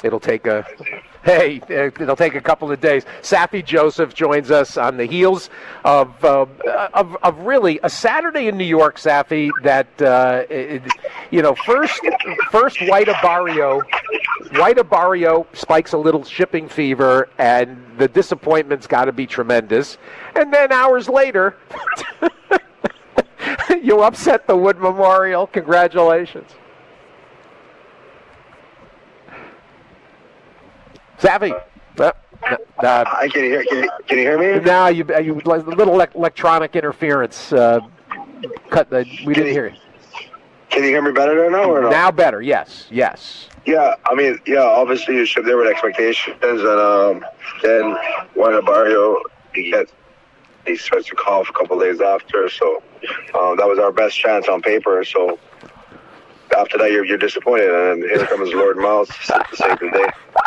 couple of days. Saffie Joseph joins us on the heels of really a Saturday in New York, Saffie, that first White Abarrio spikes a little shipping fever, and the disappointment's got to be tremendous. And then hours later, you upset the Wood Memorial. Congratulations. Saffie. I can hear. Can you hear me? No, you a little electronic interference. We didn't hear you. Can you hear me better now or no? Now better. Yes. Yeah, I mean, obviously you shipped there with expectations, and then Juan Barrio, he starts to cough a couple days after, so that was our best chance on paper. So after that, you're disappointed, and here comes Lord Miles to save the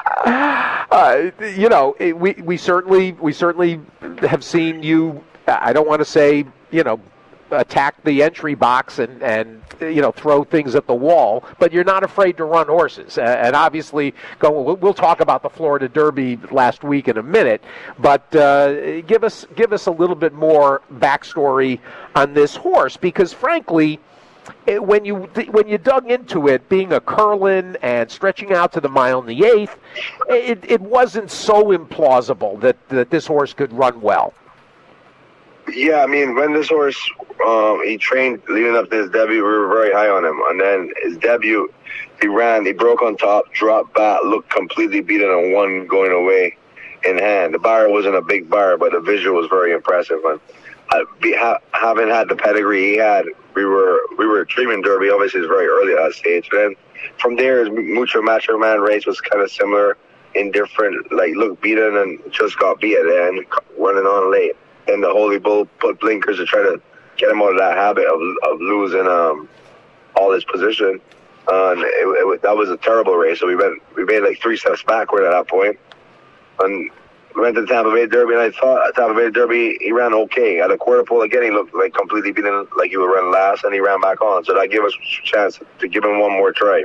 day. We certainly have seen you. I don't want to say attack the entry box and throw things at the wall, but you're not afraid to run horses. And obviously, we'll talk about the Florida Derby last week in a minute, but give us a little bit more backstory on this horse, because frankly, when you dug into it, being a Curlin and stretching out to the mile and the eighth, it wasn't so implausible that this horse could run well. Yeah, I mean, when this horse, he trained leading up to his debut, we were very high on him. And then his debut, he broke on top, dropped back, looked completely beaten, and won going away in hand. The bar wasn't a big bar, but the visual was very impressive. And having had the pedigree he had, we were dreaming Derby. Obviously, it's very early at that stage. But then from there, his Mucho Macho Man race was kind of similar, indifferent, looked beaten and just got beat at the end, running on late. And the Holy Bull put blinkers to try to get him out of that habit of losing all his position. And that was a terrible race. So we made 3 steps backward at that point. And we went to the Tampa Bay Derby, and I thought at Tampa Bay Derby he ran okay. At the quarter pole again, he looked like completely beaten, like he would run last, and he ran back on. So that gave us a chance to give him one more try.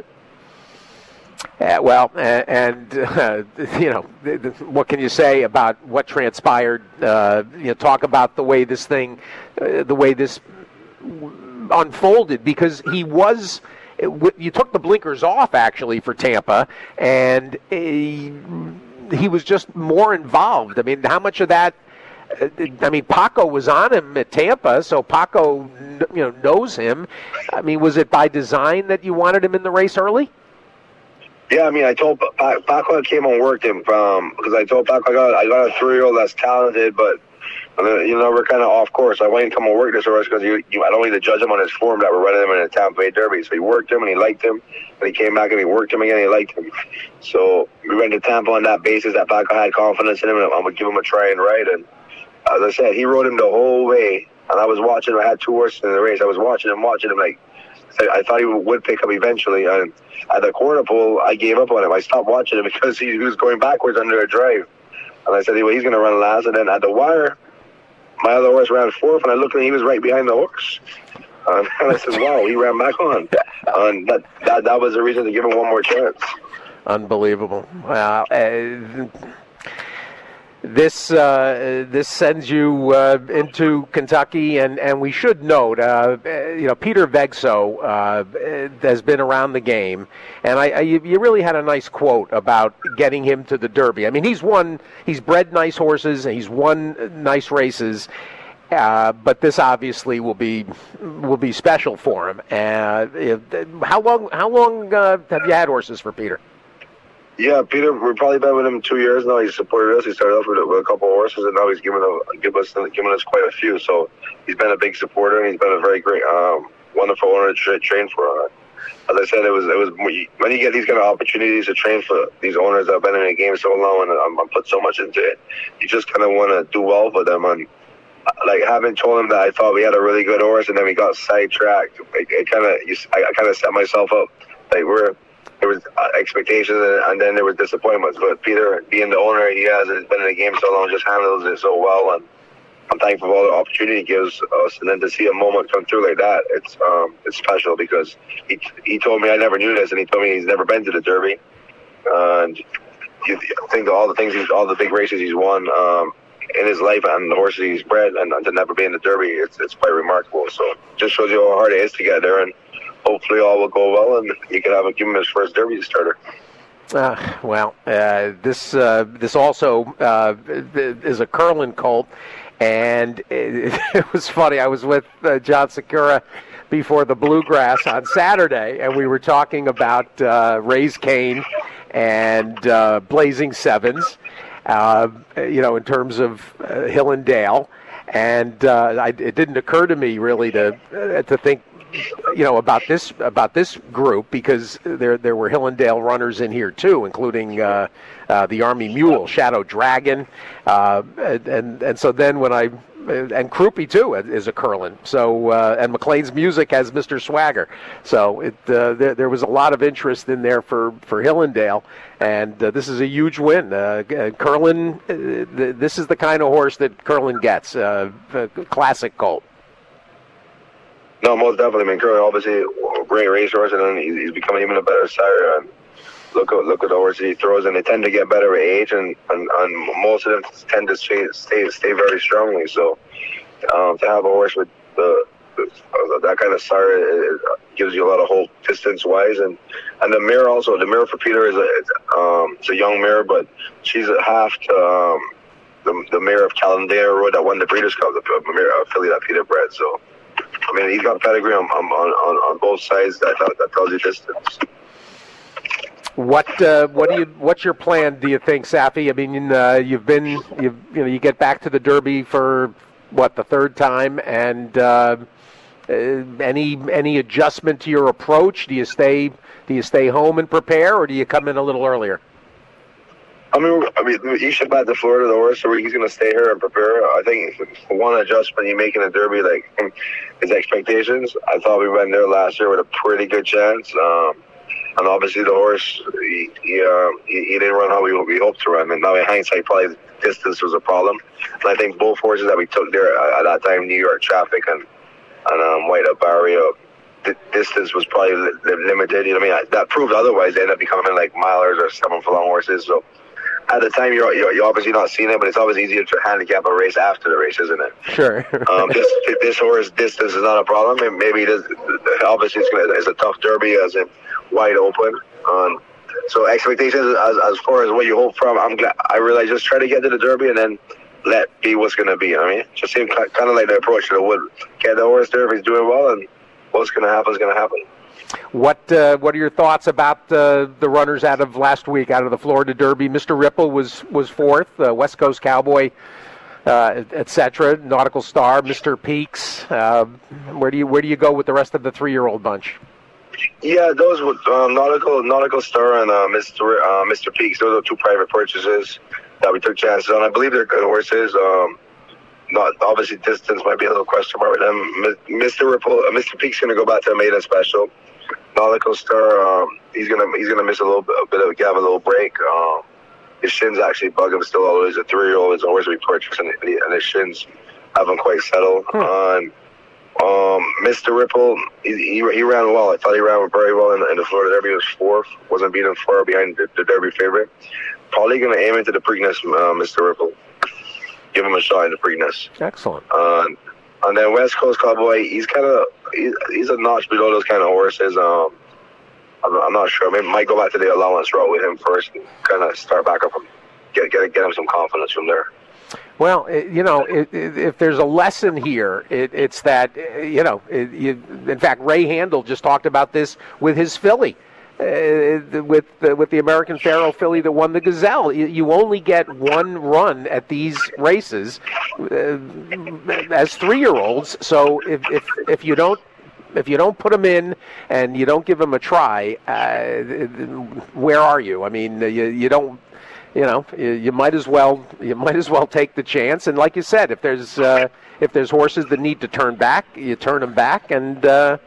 What can you say about what transpired? Talk about the way this unfolded, because you took the blinkers off actually for Tampa, and he was just more involved. I mean, how much of that? Paco was on him at Tampa, so Paco, knows him. I mean, was it by design that you wanted him in the race early? Yeah, I mean, I told Paco came and worked him because I told Paco I got a 3-year-old that's talented, but we're kind of off course. I want him to come and work this horse because I don't need to judge him on his form that we're running him in a Tampa Bay Derby. So he worked him and he liked him, and he came back and he worked him again and he liked him. So we went to Tampa on that basis that Paco had confidence in him, and I'm gonna give him a try and ride. And as I said, he rode him the whole way, and I was watching him. I had 2 horses in the race. I was watching him like. I thought he would pick up eventually, and at the quarter pole, I gave up on him. I stopped watching him because he was going backwards under a drive, and I said, well, he's going to run last. And then at the wire, my other horse ran 4th, and I looked and he was right behind the horse. And I said, wow, he ran back on. And that was the reason to give him one more chance. Unbelievable. Wow. This sends you into Kentucky, and we should note, Peter Vegso has been around the game, and you really had a nice quote about getting him to the Derby. I mean, he's bred nice horses, and he's won nice races, but this obviously will be special for him. How long have you had horses for Peter? Yeah, Peter, we've probably been with him 2 years now. He's supported us. He started off with a couple of horses, and now he's given us quite a few. So he's been a big supporter, and he's been a very great, wonderful owner to train for. As I said, it was when you get these kind of opportunities to train for these owners that have been in the game so long and I put so much into it, you just kind of want to do well for them. And having told him that I thought we had a really good horse, and then we got sidetracked, I kind of set myself up. there was expectations, and then there was disappointments. But Peter, being the owner he has been in the game so long, just handles it so well, and I'm thankful for all the opportunity he gives us. And then to see a moment come through like that, it's special, because he told me, I never knew this, and he told me he's never been to the Derby. And I think all the big races he's won in his life, and the horses he's bred, and to never be in the Derby, it's quite remarkable. So it just shows you how hard it is to get there, and hopefully all will go well, and he can give him his first Derby starter. This also is a Curlin colt, and it was funny. I was with John Secura before the Bluegrass on Saturday, and we were talking about Raise Cane and Blazing Sevens, in terms of Hill and Dale, and it didn't occur to me really to think, about this group, because there were Hill and Dale runners in here too, including the Army Mule, Shadow Dragon, and so then when and Crouppy too is a Curlin. So and McLean's Music has Mr. Swagger. So there was a lot of interest in there for Hill and Dale, and this is a huge win. Curlin, this is the kind of horse that Curlin gets. Classic colt. No, most definitely. I mean, Curlin, obviously, a great racehorse, and then he's becoming even a better sire. And look at the horses he throws, and they tend to get better with age, and most of them tend to stay very strongly. So to have a horse with that kind of sire, it gives you a lot of hope distance-wise. And the mare also, the mare for Peter is a young mare, but she's a half to the mare of Callendale Road that won the Breeders' Cup, the mare filly that Peter bred. So, I mean, he's got pedigree on both sides. That tells you distance. What's your plan, do you think, Safi? I mean, you get back to the Derby for the third time, and any adjustment to your approach? Do you stay home and prepare, or do you come in a little earlier? I mean, he should back to Florida, the horse, so he's going to stay here and prepare. I think one adjustment you make in a Derby, like his expectations. I thought we went there last year with a pretty good chance. And obviously the horse, he didn't run how we hoped to run. And now in hindsight, probably distance was a problem. And I think both horses that we took there at that time, New York Traffic and White Up Barrier, the distance was probably limited. You know what I mean? That proved otherwise. They ended up becoming like milers or 7 furlong horses. So at the time, you're obviously not seeing it, but it's always easier to handicap a race after the race, isn't it? Sure. This horse distance is not a problem. Maybe it is. Obviously, it's a tough Derby as in wide open. So expectations as far as what you hope from, I'm glad. I realize just try to get to the Derby and then let be what's going to be. You know what I mean? Just seem kind of like the approach to the wood. Get the horse there if he's doing well, and what's going to happen is going to happen. What are your thoughts about the runners out of last week, out of the Florida Derby? Mr. Ripple was fourth, West Coast Cowboy, etc. Nautical Star, Mr. Peaks. Where do you go with the rest of the 3-year-old bunch? Yeah, those with Nautical Star and Mr. Peaks. Those are 2 private purchases that we took chances on. I believe they're good horses. Not obviously distance might be a little question mark with them. Mr. Peaks going to go back to a maiden special. Nautical Star, he's gonna miss a bit of a gap, a little break. His shins actually bug him still, although he's a 3-year-old. His horse we purchased, and his shins haven't quite settled. Mr. Ripple, he ran well. I thought he ran very well in the Florida Derby. He was 4th, wasn't beaten far behind the Derby favorite. Probably going to aim into the Preakness, Mr. Ripple. Give him a shot in the Preakness. Excellent. And then West Coast Cowboy, he's a notch below those kind of horses. I'm not sure. Maybe might go back to the allowance route with him first and kind of start back up and get him some confidence from there. Well, if there's a lesson here, it's that, in fact, Ray Handel just talked about this with his filly, with the American Pharoah filly that won the Gazelle. You only get one run at these races as 3-year-olds. So if you don't put them in and you don't give them a try, where are you? I mean, you don't. you might as well take the chance. And like you said, if there's horses that need to turn back, you turn them back, and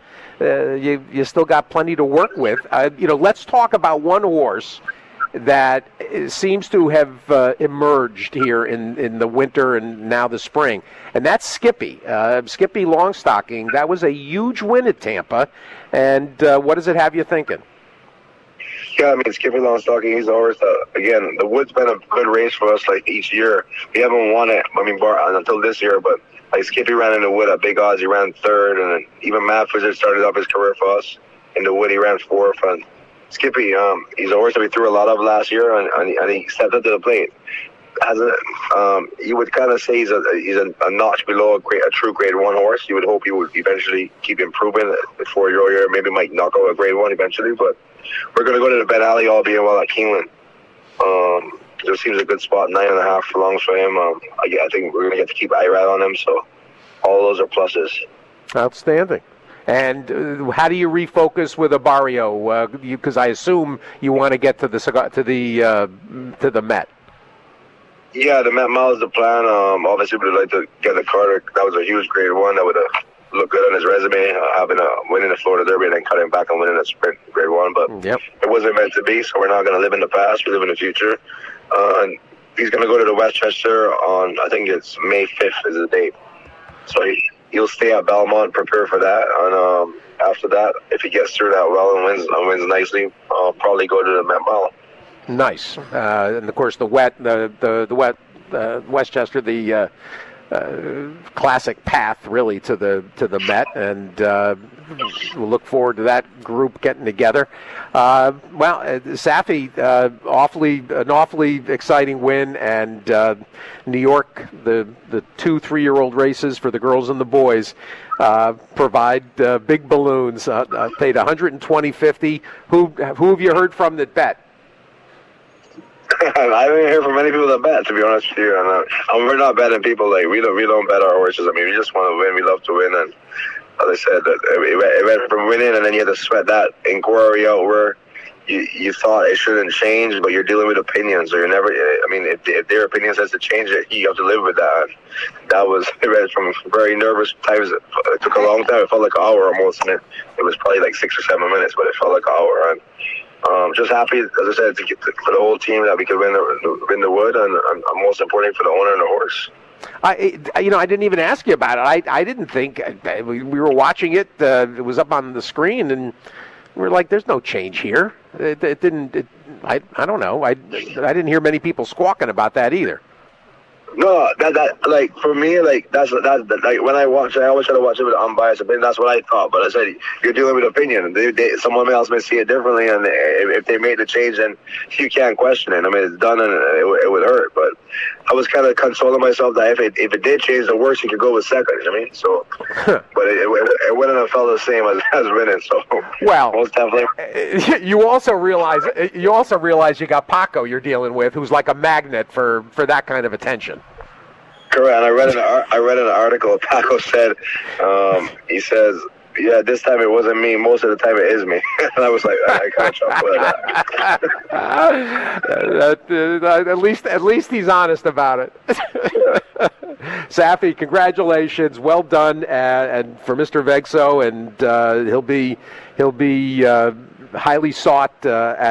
you still got plenty to work with. Let's talk about one horse that seems to have emerged here in the winter and now the spring, and that's Skippy. Skippy Longstocking. That was a huge win at Tampa, and what does it have you thinking? Yeah, I mean, Skippy Longstocking, he's a horse that, again, the Wood's been a good race for us, like, each year. We haven't won it, until this year, but, like, Skippy ran in the Wood at big odds. He ran third, and then even Matt Fizzard started off his career for us. In the Wood, he ran fourth, and Skippy, he's a horse that we threw a lot of last year, and he stepped up to the plate. You would kind of say he's a notch below a true grade 1 horse. You would hope he would eventually keep improving before your year. Maybe might knock out a grade 1 eventually, but we're going to go to the Ben Alley, all being well, at Keeneland. There seems a good spot, 9.5 furlongs for him. I think we're going to get to keep Irad on him, so all those are pluses. Outstanding. And how do you refocus with a Barrio? Because I assume you want to get to the Met. Yeah, the Met Mile is the plan. Obviously, we'd like to get the Carter. That was a huge grade 1. That would have looked good on his resume, winning the Florida Derby and then cutting back and winning a sprint grade 1. But It wasn't meant to be, so we're not going to live in the past. We live in the future. And he's going to go to the Westchester on, I think it's May 5th is the date. So he'll stay at Belmont, prepare for that. And after that, if he gets through that well and wins nicely, I'll probably go to the Met Mile. Nice. And of course, the Westchester, the classic path really to the Met, and we'll look forward to that group getting together. Safi, an awfully exciting win, and New York, the 2-3-year-old races for the girls and the boys provide big balloons. Paid $120.50. Who have you heard from that bet? I didn't hear from many people that bet, to be honest with you. And we're not betting people. Like, we don't bet our horses. I mean, we just want to win. We love to win. And as I said, it went from winning, and then you had to sweat that inquiry out where you thought it shouldn't change, but you're dealing with opinions. Or you're never. I mean, if their opinion says to change it, you have to live with that. It went from very nervous times. It took a long time. It felt like an hour almost, and it was probably like 6 or 7 minutes, but it felt like an hour. And just happy, as I said, for the whole team that we could win the Wood, and most importantly for the owner and the horse. I didn't even ask you about it. I didn't think we were watching it. It was up on the screen, and we were like, "There's no change here." It didn't. I don't know. I didn't hear many people squawking about that either. No, that like for me, like that's like when I watch, I always try to watch it with unbiased opinion. That's what I thought. But I said you're dealing with opinion. Someone else may see it differently, and if they made the change, then you can't question it. I mean, it's done, and it would hurt. But I was kind of consoling myself that if it did change, the worst you could go with second. I mean, so, but it wouldn't have felt the same as winning. So, well, most definitely. You also realize you got Paco you're dealing with, who's like a magnet for that kind of attention. Correct. And I read an article. Paco said, he says, "Yeah, this time it wasn't me. Most of the time it is me." And I was like, I kind of chuckled at that. At least he's honest about it. Safi, congratulations. Well done, and for Mr. Vegso, and he'll be highly sought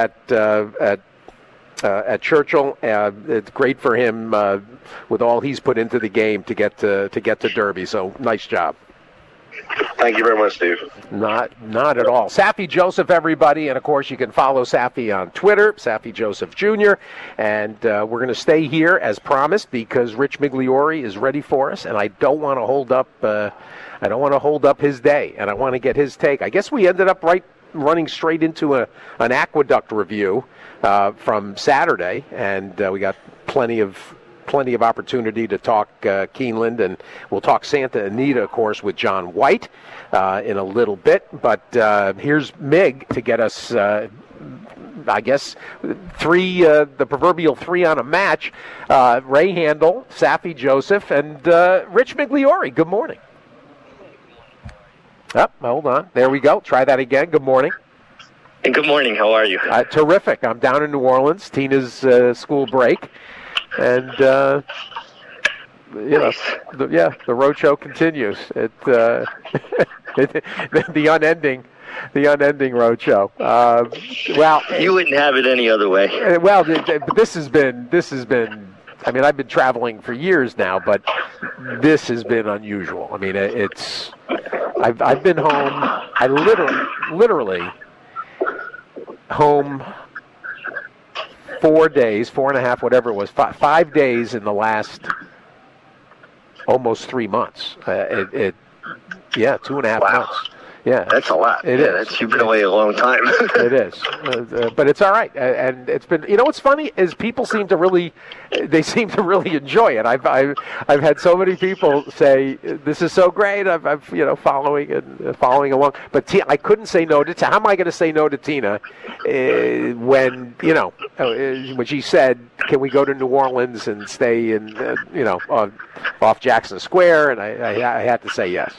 at Churchill. It's great for him with all he's put into the game to get to Derby. So nice job. Thank you very much, Steve. Not at all. Safi Joseph, everybody, and of course you can follow Safi on Twitter, Safi Joseph Jr. And we're going to stay here as promised because Rich Migliori is ready for us, and I don't want to hold up his day, and I want to get his take. I guess we ended up running straight into an Aqueduct review from Saturday, and we got plenty of opportunity to talk Keeneland, and we'll talk Santa Anita, of course, with John White in a little bit. But here's Mig to get us, I guess, the proverbial 3 on a match. Ray Handel, Safi Joseph, and Rich Migliori. Good morning. Hold on. There we go. Try that again. Good morning. And good morning. How are you? Terrific. I'm down in New Orleans. Tina's school break, and Nice. the road show continues. The unending road show. Well, you wouldn't have it any other way. Well, this has been. I mean, I've been traveling for years now, but this has been unusual. I mean, I've been home. I literally home 4 days, 4.5, whatever it was, 5 days in the last almost 3 months. 2.5 months. Yeah, that's a lot. It is. You've been away a long time. It is, but it's all right. And it's been. You know what's funny is people seem to really enjoy it. I've had so many people say this is so great. I'm following along. But I couldn't say no to. How am I going to say no to Tina when she said, "Can we go to New Orleans and stay in off Jackson Square?" And I had to say yes.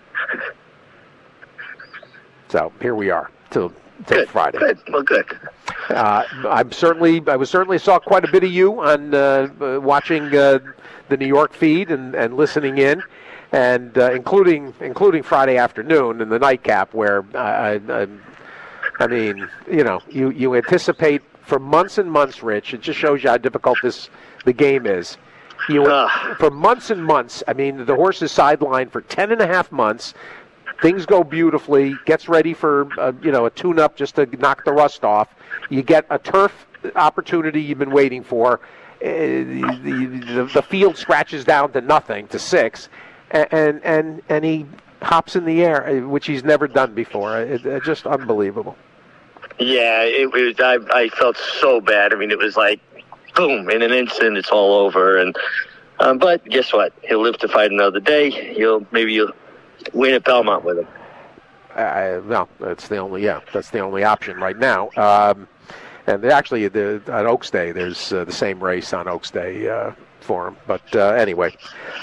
So here we are till Friday. Good. Well, good. I certainly saw quite a bit of you on watching the New York feed and listening in, and including Friday afternoon in the nightcap, where I mean, you anticipate for months and months, Rich. It just shows you how difficult the game is. For months and months. I mean, the horse is sidelined for 10.5 months. Things go beautifully, gets ready for a tune-up just to knock the rust off. You get a turf opportunity you've been waiting for. The field scratches down to nothing, to 6, and he hops in the air, which he's never done before. It's just unbelievable. Yeah, it was. I felt so bad. I mean, it was like, boom, in an instant, it's all over. And but guess what? He'll live to fight another day. Maybe you'll win at Belmont with him. No, that's the only option right now. And actually, at Oaks Day, there's the same race on Oaks Day for him. But anyway,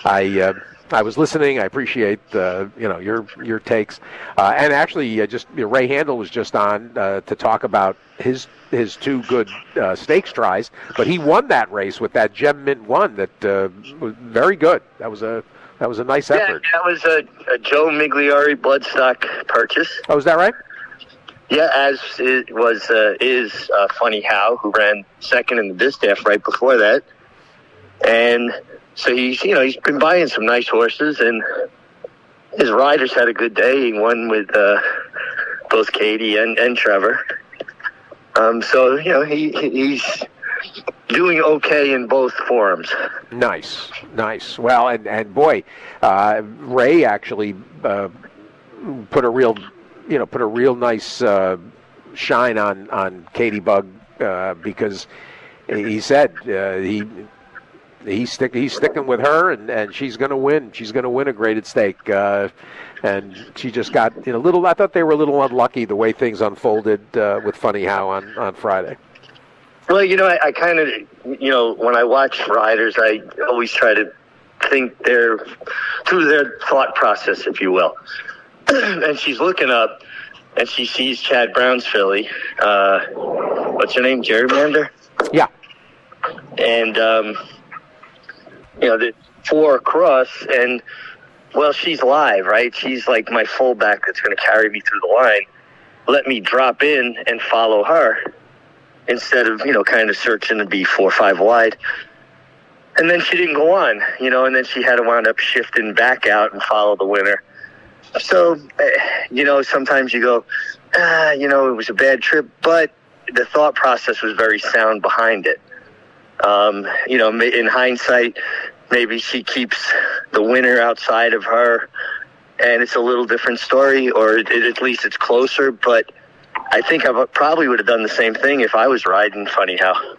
I was listening. I appreciate your takes. And actually, Ray Handel was just on to talk about his 2 good stakes tries. But he won that race with that Gem Mint 1 that was very good. That was a nice effort. Yeah, that was a Joe Migliari bloodstock purchase. Oh, is that right? Yeah, as it was is Funny How, who ran second in the distaff right before that, and so he's been buying some nice horses, and his riders had a good day. He won with both Katie and Trevor. So he's doing okay in both forums. Nice. Well, and boy, Ray actually put a real nice shine on Katie Bug because he said he's sticking with her, and she's going to win. She's going to win a graded stake, and she just got a little. I thought they were a little unlucky the way things unfolded with Funny How on Friday. Well, I kind of, when I watch riders, I always try to think through their thought process, if you will. And she's looking up, and she sees Chad Brown's filly. What's her name? Gerrymander? Yeah. And, the 4 across, and, well, she's live, right? She's like my fullback that's going to carry me through the line. Let me drop in and follow her, instead of, kind of searching to be 4 or 5 wide. And then she didn't go on, and then she had to wind up shifting back out and follow the winner. So, sometimes you go, it was a bad trip, but the thought process was very sound behind it. In hindsight, maybe she keeps the winner outside of her, and it's a little different story, or at least it's closer, but I think I probably would have done the same thing if I was riding Funny How.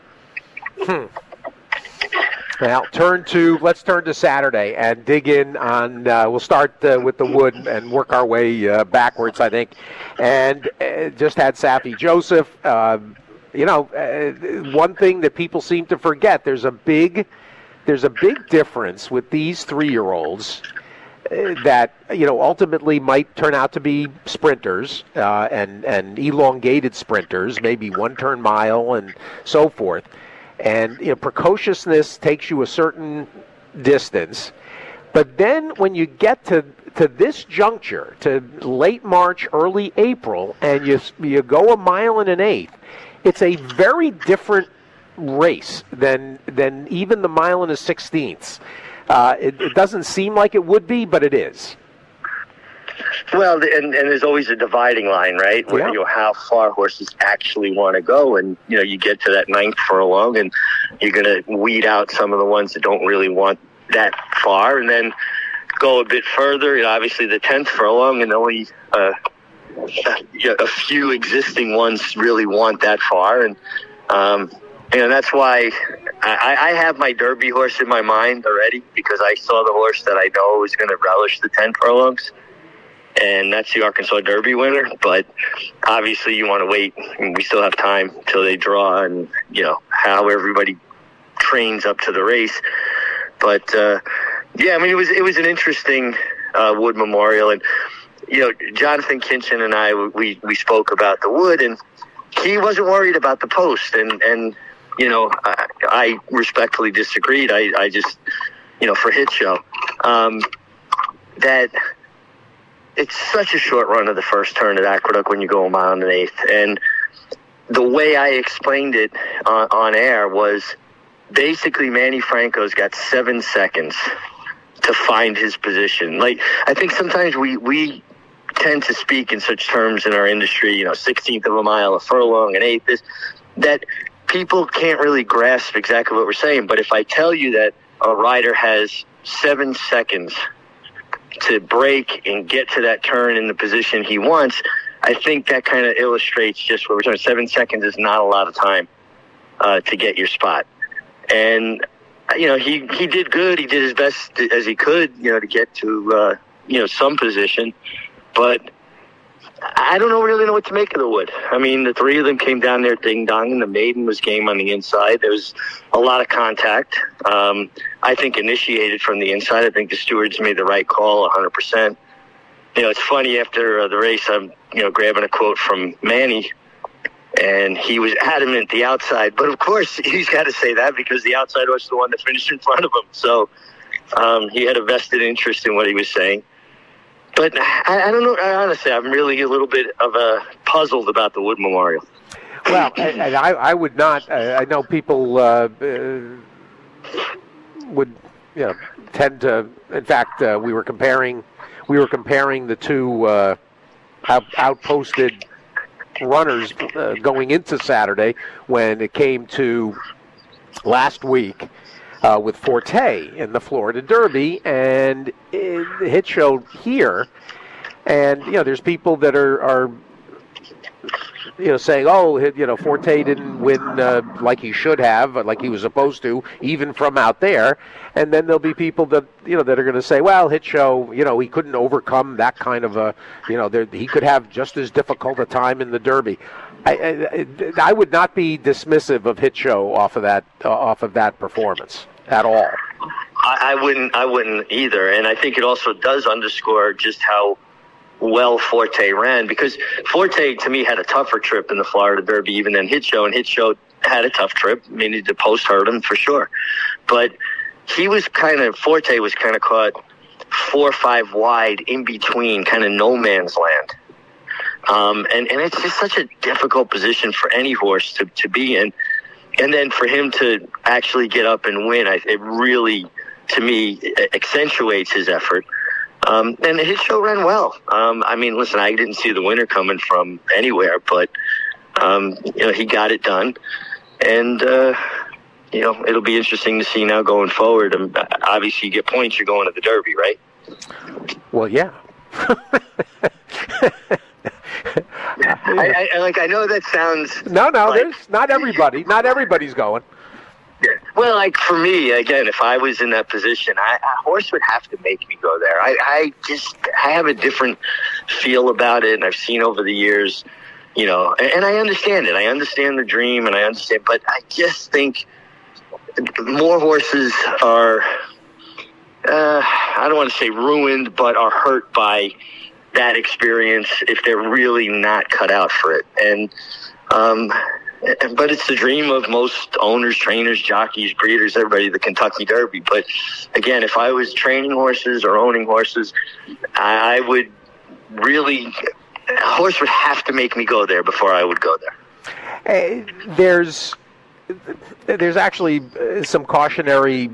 Well, let's turn to Saturday and dig in on. We'll start with the Wood and work our way backwards, I think. And just had Saffie Joseph. One thing that people seem to forget: there's a big difference with these 3-year-olds that ultimately might turn out to be sprinters and elongated sprinters, maybe 1 turn mile and so forth. And precociousness takes you a certain distance, but then when you get to this juncture, to late March, early April, and you go 1 mile and an eighth, it's a very different race than even the mile and a 16th. It doesn't seem like it would be, but it is. Well, and there's always a dividing line, right? Where how far horses actually want to go, and you get to that 9th furlong, and you're going to weed out some of the ones that don't really want that far, and then go a bit further. Obviously, the 10th furlong, and only a few existing ones really want that far, and that's why I have my Derby horse in my mind already, because I saw the horse that I know is going to relish the 10 furlongs. And that's the Arkansas Derby winner. But obviously you want to wait. We still have time till they draw and, how everybody trains up to the race. But, it was an interesting Wood Memorial. And, Jonathan Kinchin and I, we spoke about the Wood, and he wasn't worried about the post. And I respectfully disagreed. I just, for Hit Show, that it's such a short run of the first turn at Aqueduct when you go 1 mile and an eighth. And the way I explained it on air was basically Manny Franco's got 7 seconds to find his position. Like, I think sometimes we tend to speak in such terms in our industry, 16th of a mile, a furlong, an eighth, that people can't really grasp exactly what we're saying. But if I tell you that a rider has 7 seconds to break and get to that turn in the position he wants, I think that kind of illustrates just what we're talking. 7 seconds is not a lot of time to get your spot. And, he did good. He did his best as he could, to get to, some position. But I don't really know what to make of the Wood. I mean, the 3 of them came down there ding-dong, and the maiden was game on the inside. There was a lot of contact. I think initiated from the inside. I think the stewards made the right call 100%. It's funny, after the race, I'm, grabbing a quote from Manny, and he was adamant the outside. But, of course, he's got to say that because the outside was the one that finished in front of him. So he had a vested interest in what he was saying. But I don't know. Honestly, I'm really a little bit of puzzled about the Wood Memorial. Well, and I would not. I know people would, tend to. In fact, we were comparing the two outposted runners going into Saturday when it came to last week. With Forte in the Florida Derby and the Hit Show here. And, there's people that are saying, Forte didn't win like he should have, like he was supposed to, even from out there. And then there'll be people that, that are going to say, well, Hit Show, he couldn't overcome that kind of he could have just as difficult a time in the Derby. I would not be dismissive of Hit Show off of that performance at all. I wouldn't either, and I think it also does underscore just how well Forte ran, because Forte to me had a tougher trip in the Florida Derby even than Hit Show, and Hit Show had a tough trip. I mean, the post hurt him for sure, but Forte was kind of caught 4 or 5 wide in between, kind of no man's land. And it's just such a difficult position for any horse to be in. And then for him to actually get up and win, it really, to me, accentuates his effort. And Hit Show ran well. Listen, I didn't see the winner coming from anywhere, but, he got it done. And, it'll be interesting to see now going forward. Obviously, you get points, you're going to the Derby, right? Well, yeah. I know that sounds... No, there's not everybody. Not everybody's going. Yeah. Well, for me, again, if I was in that position, a horse would have to make me go there. I have a different feel about it, and I've seen over the years, and I understand it. I understand the dream, and I understand, but I just think more horses are I don't want to say ruined, but are hurt by that experience if they're really not cut out for it. And but it's the dream of most owners, trainers, jockeys, breeders, everybody, the Kentucky Derby. But again, if I was training horses or owning horses, I would really, a horse would have to make me go there before I would go there. There's actually some cautionary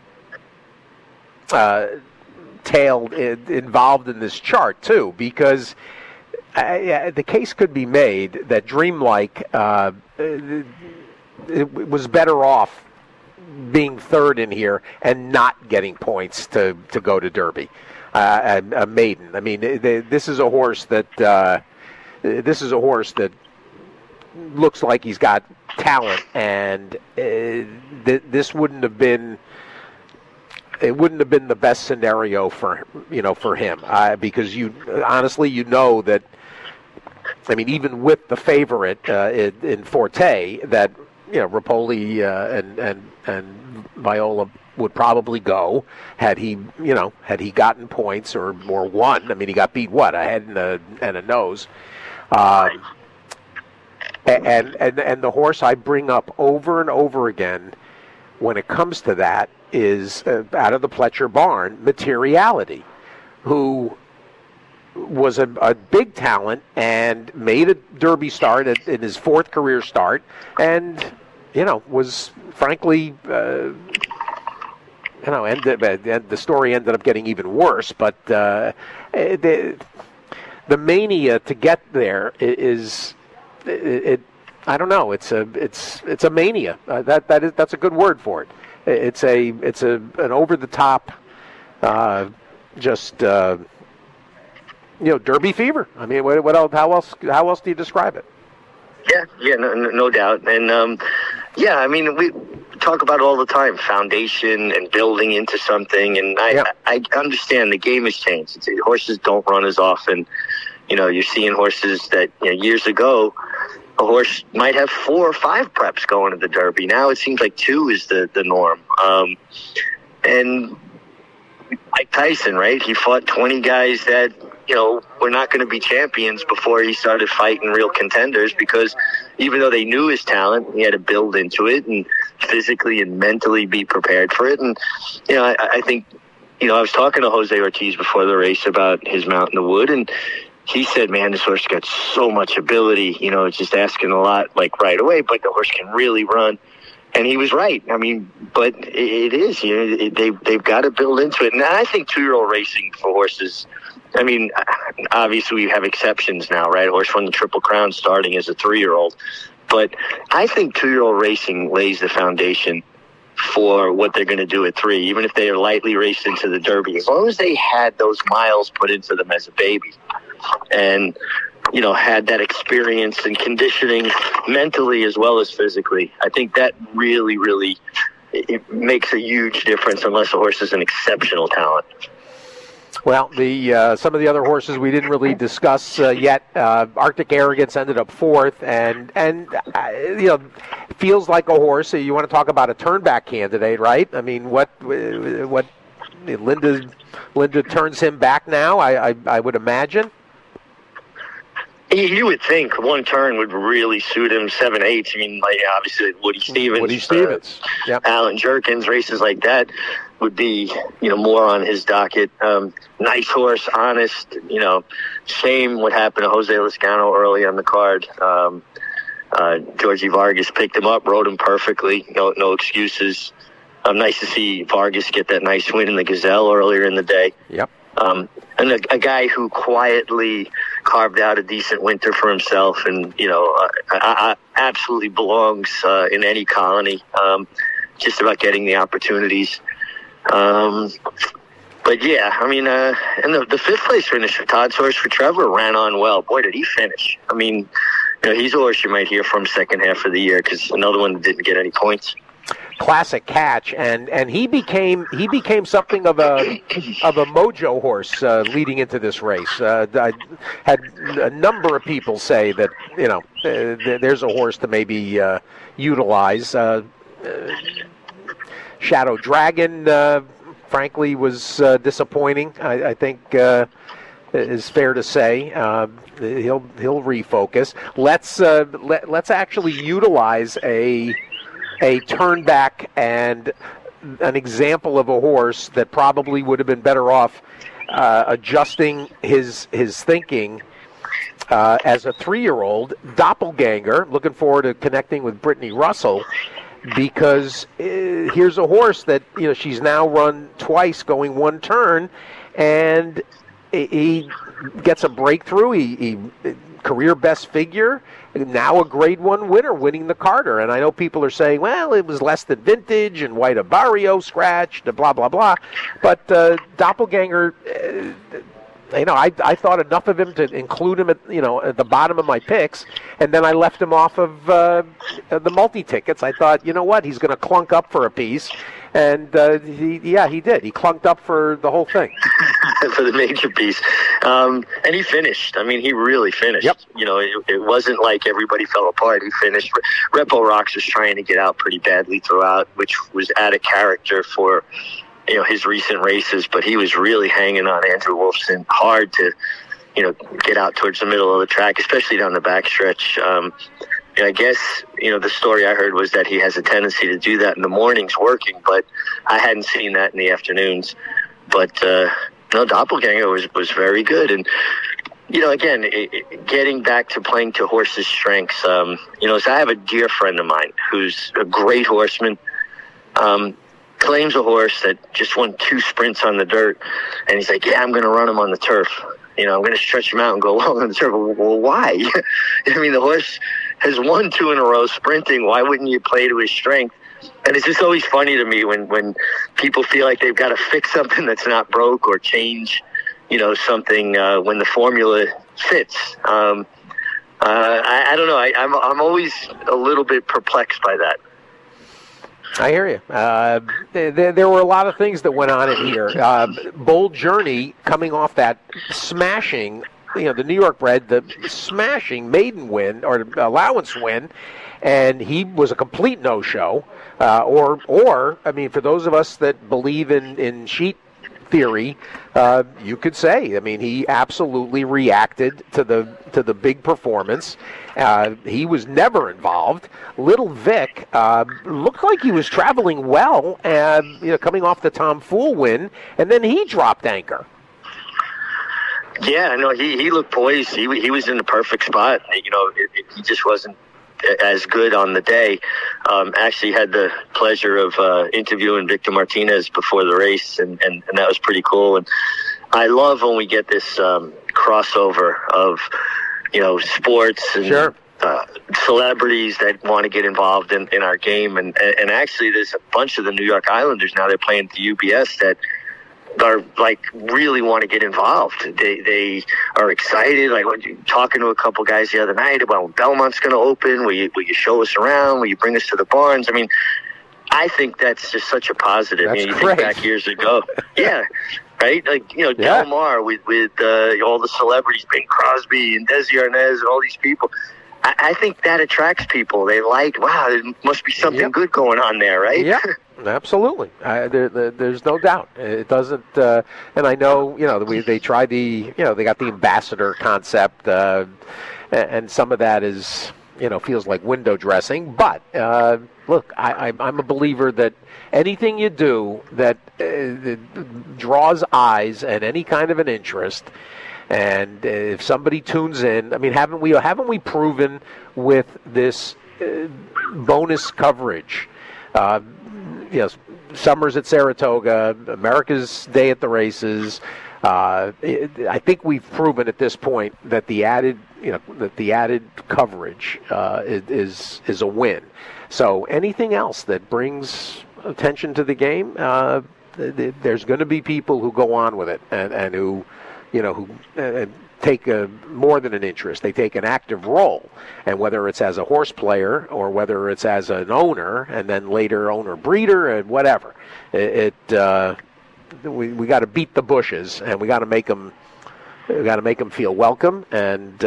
tale involved in this chart too, because the case could be made that Dreamlike it was better off being third in here and not getting points to go to Derby. A maiden. I mean, this is a horse that looks like he's got talent, and this wouldn't have been. It wouldn't have been the best scenario for him, because you know that. I mean, even with the favorite in Forte, that Rapoli and Viola would probably go had he gotten points or won. I mean, he got beat a head and a nose. And the horse I bring up over and over again when it comes to that is out of the Pletcher barn, Materiality, who was a big talent and made a Derby start in his fourth career start, and was frankly and the story ended up getting even worse. But the mania to get there is I don't know. It's a mania. That's a good word for it. It's an over the top, Derby fever. I mean, what else? How else do you describe it? Yeah, no doubt. And I mean, we talk about it all the time, foundation and building into something. And I understand the game has changed. Horses don't run as often. You're seeing horses that years ago, a horse might have 4 or 5 preps going to the Derby. Now it seems like 2 is the norm. And Mike Tyson, right? He fought 20 guys that, were not going to be champions before he started fighting real contenders, because even though they knew his talent, he had to build into it and physically and mentally be prepared for it. And, I think, I was talking to Jose Ortiz before the race about his Mount in the Wood, and he said, man, this horse got so much ability, it's just asking a lot, like right away, but the horse can really run. And he was right. I mean, but it is, they've got to build into it. And I think 2-year-old racing for horses, I mean, obviously we have exceptions now, right? A horse won the Triple Crown starting as a 3-year-old. But I think 2-year-old racing lays the foundation for what they're going to do at 3, even if they are lightly raced into the Derby. As long as they had those miles put into them as a baby and, had that experience and conditioning mentally as well as physically, I think that really, really it makes a huge difference unless a horse is an exceptional talent. Well, some of the other horses we didn't really discuss yet. Arctic Arrogance ended up 4th, and feels like a horse. You want to talk about a turnback candidate, right? I mean, what Linda turns him back now? I would imagine. You would think one turn would really suit him. 7/8. I mean, obviously Woody Stevens, yep. Alan Jerkins, races like that would be, more on his docket. Nice horse, honest. Shame what happened to Jose Lezcano early on the card. Georgie Vargas picked him up, rode him perfectly. No excuses. Nice to see Vargas get that nice win in the Gazelle earlier in the day. Yep. And a guy who quietly carved out a decent winter for himself, and absolutely belongs in any colony. Just about getting the opportunities. But yeah, I mean, and the 5th place finisher, Todd's horse for Trevor, ran on well. Boy, did he finish! I mean, he's a horse you might hear from second half of the year, because another one that didn't get any points. Classic catch, and he became something of a mojo horse leading into this race. I had a number of people say that there's a horse to maybe utilize. Shadow Dragon frankly, was disappointing. I think is fair to say. He'll refocus. Let's actually utilize a turn back and an example of a horse that probably would have been better off adjusting his thinking as a 3-year-old. Doppelganger, looking forward to connecting with Brittany Russell, because here's a horse that she's now run twice going one turn, and he gets a breakthrough. He career best figure, now a Grade 1 winner, winning the Carter. And I know people are saying, well, it was less than vintage and White Barrio scratched, blah, blah, blah. But Doppelganger, I thought enough of him to include him at the bottom of my picks, and then I left him off of the multi-tickets. I thought, you know what, he's going to clunk up for a piece. And he did. He clunked up for the whole thing. For the major piece. And he finished. I mean, he really finished. Yep. It wasn't like everybody fell apart. He finished. Repo Rocks was trying to get out pretty badly throughout, which was out of character for his recent races, but he was really hanging on Andrew Wolfson hard to get out towards the middle of the track, especially down the backstretch. And I guess, the story I heard was that he has a tendency to do that in the mornings working, but I hadn't seen that in the afternoons. But, Doppelganger was very good. And, again, getting back to playing to horses' strengths, so I have a dear friend of mine who's a great horseman, claims a horse that just won 2 sprints on the dirt, and he's like, yeah, I'm going to run him on the turf. I'm going to stretch him out and go long on the turf. Well, why? I mean, the horse has won 2 in a row sprinting. Why wouldn't you play to his strength? And it's just always funny to me when people feel like they've got to fix something that's not broke or change, something when the formula fits. I don't know. I'm always a little bit perplexed by that. I hear you. There were a lot of things that went on in here. Bold Journey coming off that smashing, the New York bred, the smashing maiden win or allowance win, and he was a complete no-show. Or I mean, for those of us that believe in sheet theory, you could say, I mean, he absolutely reacted to the big performance. He was never involved. Little Vic looked like he was traveling well, coming off the Tom Fool win, and then he dropped anchor. Yeah, no, he looked poised. He was in the perfect spot. He just wasn't as good on the day. Actually had the pleasure of interviewing Victor Martinez before the race, and that was pretty cool. And I love when we get this crossover of sports and sure. Celebrities that want to get involved in our game. And actually there's a bunch of the New York Islanders now, they're playing at the UBS, that are really want to get involved. They are excited. Talking to a couple guys the other night about Belmont's going to open. Will you show us around? Will you bring us to the barns? I mean, I think that's just such a positive. That's you great. Think back years ago. Yeah. Right? Yeah. Del Mar with all the celebrities, Bing Crosby and Desi Arnaz and all these people. I think that attracts people. They wow, there must be something good going on there, right? Yeah, absolutely. There's no doubt. It doesn't, and I know, they tried they got the ambassador concept, and some of that is, feels like window dressing. But, look, I'm a believer that anything you do that draws eyes and any kind of an interest, and if somebody tunes in, I mean, haven't we proven with this bonus coverage? Summers at Saratoga, America's Day at the Races. I think we've proven at this point that the added coverage is a win. So anything else that brings attention to the game, there's going to be people who go on with it and who take more than an interest. They take an active role, and whether it's as a horse player or whether it's as an owner, and then later owner breeder and whatever, we got to beat the bushes, and we got to make them feel welcome, and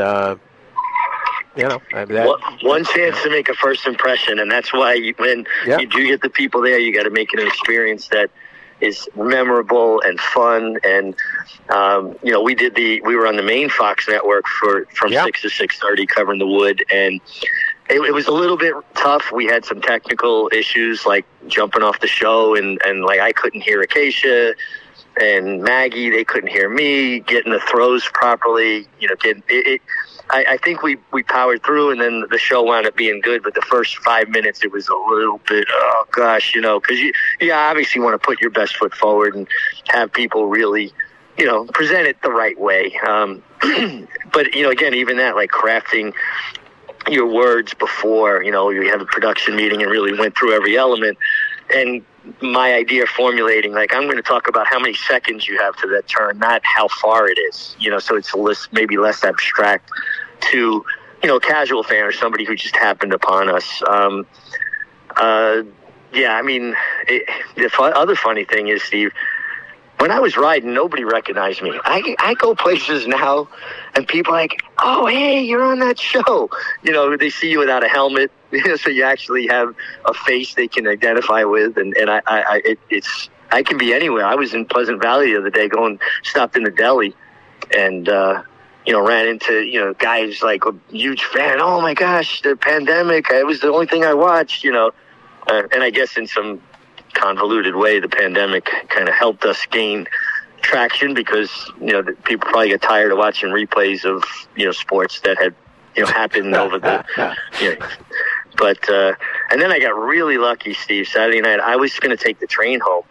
one chance to make a first impression, and that's why when you do get the people there, you got to make it an experience that is memorable and fun. And you know, we were on the main Fox network from 6 to 6:30 covering the Wood, and it was a little bit tough. We had some technical issues, like jumping off the show, and like I couldn't hear Acacia and Maggie, they couldn't hear me, getting the throws properly, you know, I think we powered through, and then the show wound up being good, but the first 5 minutes, it was a little bit, oh gosh, you know, because you obviously want to put your best foot forward and have people really, you know, present it the right way. But, you know, again, even that, like crafting your words before, you know, you have a production meeting and really went through every element. And my idea formulating, like, I'm going to talk about how many seconds you have to that turn, not how far it is, you know, so it's maybe less abstract to, you know, a casual fan or somebody who just happened upon us. Yeah, I mean, the other funny thing is, Steve, when I was riding, nobody recognized me. I go places now, and people are like, oh, hey, you're on that show. You know, they see you without a helmet, so you actually have a face they can identify with. And I can be anywhere. I was in Pleasant Valley the other day, stopped in the deli, and you know, ran into, you know, guys like a huge fan. Oh my gosh, the pandemic! It was the only thing I watched. You know, and I guess in some convoluted way, the pandemic kind of helped us gain traction because, you know, people probably get tired of watching replays of, you know, sports that had, you know, happened over the, you know. But, and then I got really lucky, Steve. Saturday night, I was going to take the train home.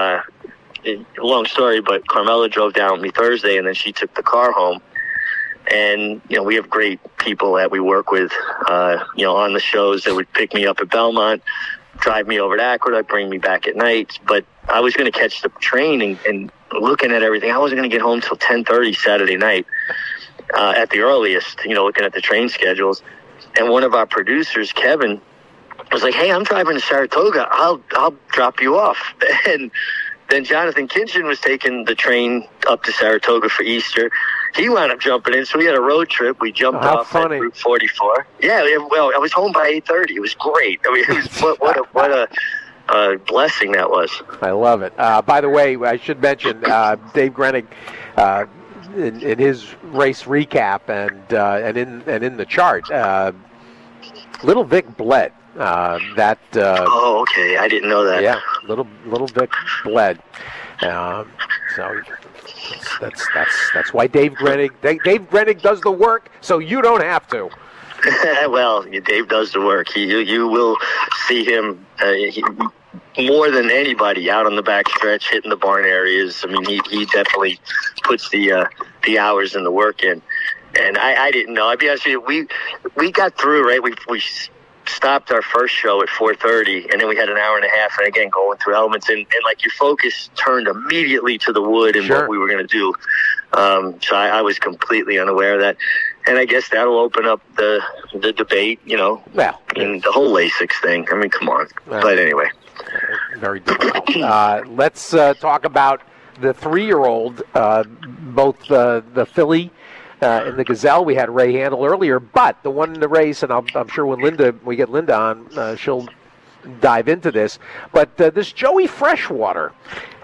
Long story, but Carmela drove down with me Thursday, and then she took the car home. And, you know, we have great people that we work with, you know, on the shows that would pick me up at Belmont, drive me over to Aqueduct, bring me back at night. But I was going to catch the train, and looking at everything, I wasn't going to get home till 10:30 Saturday night at the earliest, you know, looking at the train schedules. And one of our producers, Kevin, was like, hey, I'm driving to Saratoga. I'll drop you off. And then Jonathan Kinchin was taking the train up to Saratoga for Easter. He wound up jumping in, so we had a road trip. We jumped off at Route 44. Yeah, well, I was home by 8:30. It was great. I mean, it was what a blessing that was. I love it. By the way, I should mention Dave Grenig in his race recap and in the chart. Little Vic bled. Oh, okay. I didn't know that. Yeah, little Vic bled. So that's why Dave Grenig does the work, so you don't have to. Well, Dave does the work. You will see him more than anybody out on the backstretch, hitting the barn areas. I mean, he definitely puts the hours and the work in. And I didn't know. I'll be honest with you. We got through, right? We stopped our first show at 4:30, and then we had an hour and a half, and again going through elements, and like your focus turned immediately to the Wood and what we were going to do. So I was completely unaware of that, and I guess that'll open up the debate, you know, and the whole Lasix thing. I mean, come on. But anyway, very difficult. Let's talk about the 3-year-old, both the filly. In the Gazelle, we had Ray Handel earlier, but the one in the race, and I'm sure when we get Linda on, she'll dive into this. But this Joey Freshwater,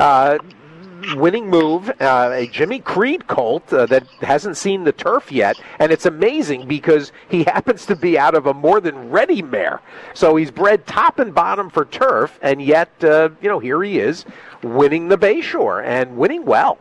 winning move, a Jimmy Creed colt that hasn't seen the turf yet, and it's amazing because he happens to be out of a More Than Ready mare. So he's bred top and bottom for turf, and yet, you know, here he is winning the Bayshore and winning well.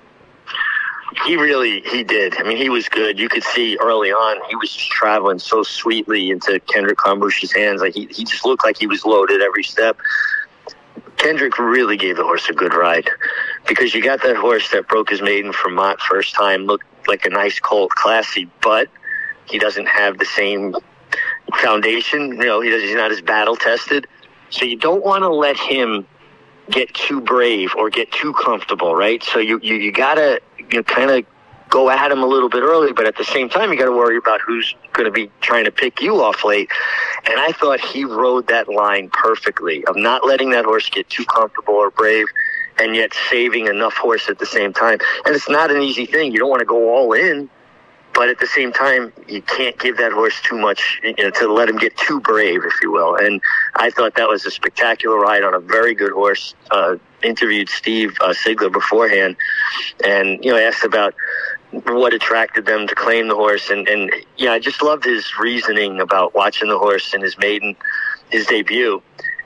He did. I mean, he was good. You could see early on he was just traveling so sweetly into Kendrick Carmouche's hands. Like he just looked like he was loaded every step. Kendrick really gave the horse a good ride because you got that horse that broke his maiden from Mott first time, looked like a nice colt, classy, but he doesn't have the same foundation. You know, he's not as battle tested. So you don't want to let him get too brave or get too comfortable, right? So you gotta kind of go at him a little bit early, but at the same time, you got to worry about who's going to be trying to pick you off late. And I thought he rode that line perfectly of not letting that horse get too comfortable or brave, and yet saving enough horse at the same time. And it's not an easy thing. You don't want to go all in, but at the same time, you can't give that horse too much, you know, to let him get too brave, if you will. And I thought that was a spectacular ride on a very good horse. interviewed Steve Sigler beforehand, and asked about what attracted them to claim the horse, and I just loved his reasoning about watching the horse in his debut.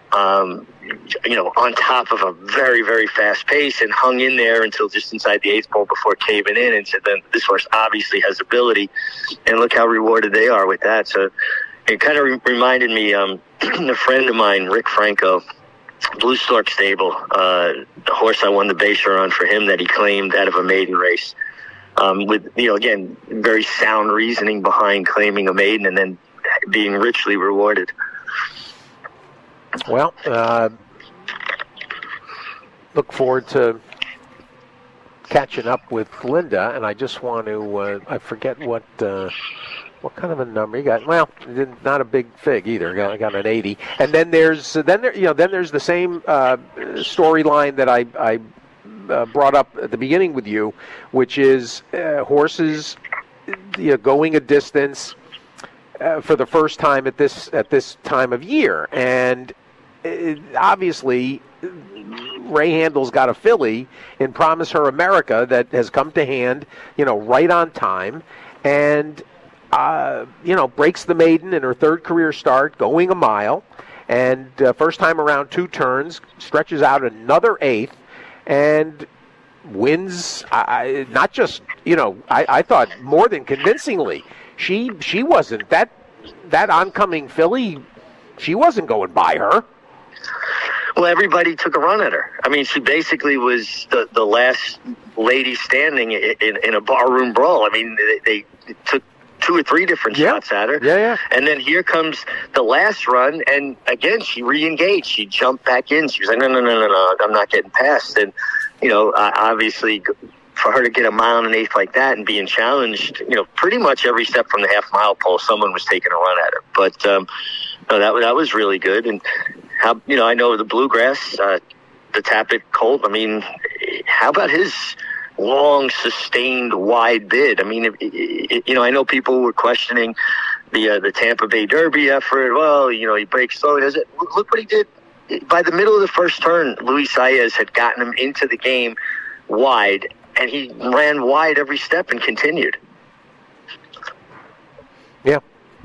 On top of a very, very fast pace, and hung in there until just inside the eighth pole before caving in, and said, then this horse obviously has ability, and look how rewarded they are with that. So it kind of reminded me, a friend of mine, Rick Franco, Blue Stork Stable, the horse I won the Bayshore on for him that he claimed out of a maiden race. With, again, very sound reasoning behind claiming a maiden and then being richly rewarded. Well, look forward to catching up with Linda, and I just want to, I forget what kind of a number you got. Well, not a big fig either. I got an 80. And then there's there's the same storyline that I brought up at the beginning with you, which is horses going a distance for the first time at this time of year, and obviously Ray Handel's got a filly in Promise Her America that has come to hand, right on time, and breaks the maiden in her third career start, going a mile, and first time around 2 turns, stretches out another eighth, and wins. Not just I thought more than convincingly. She wasn't that oncoming filly. She wasn't going by her. Well, everybody took a run at her. I mean, she basically was the last lady standing in a barroom brawl. I mean, they took 2 or 3 different shots at her. Yeah. And then here comes the last run, and again, she re-engaged. She jumped back in. She was like, no, I'm not getting past. And, obviously, for her to get a mile and an eighth like that and being challenged, pretty much every step from the half-mile pole, someone was taking a run at her. But no, that was really good. And, I know the Bluegrass, the Tappet Colt, I mean, how about his long, sustained, wide bid? I mean, I know people were questioning the Tampa Bay Derby effort. Well, he breaks slow. Look what he did. By the middle of the first turn, Luis Saez had gotten him into the game wide, and he ran wide every step and continued. Yeah.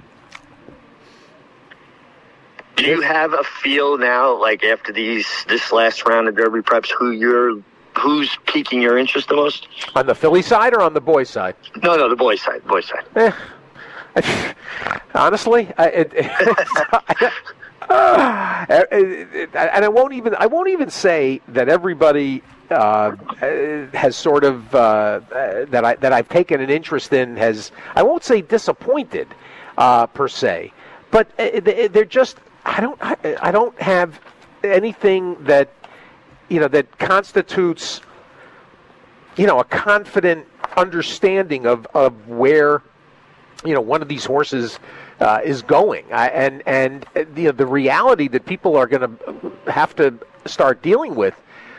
Do you have a feel now, like after this last round of Derby preps, who's piquing your interest the most? On the filly side or on the boy side? No, the boy side. Honestly, and I won't even say that everybody has sort of that I've taken an interest in has, I won't say disappointed per se, but they're just, I don't have anything that that constitutes a confident understanding of where one of these horses is going, and the reality that people are going to have to start dealing with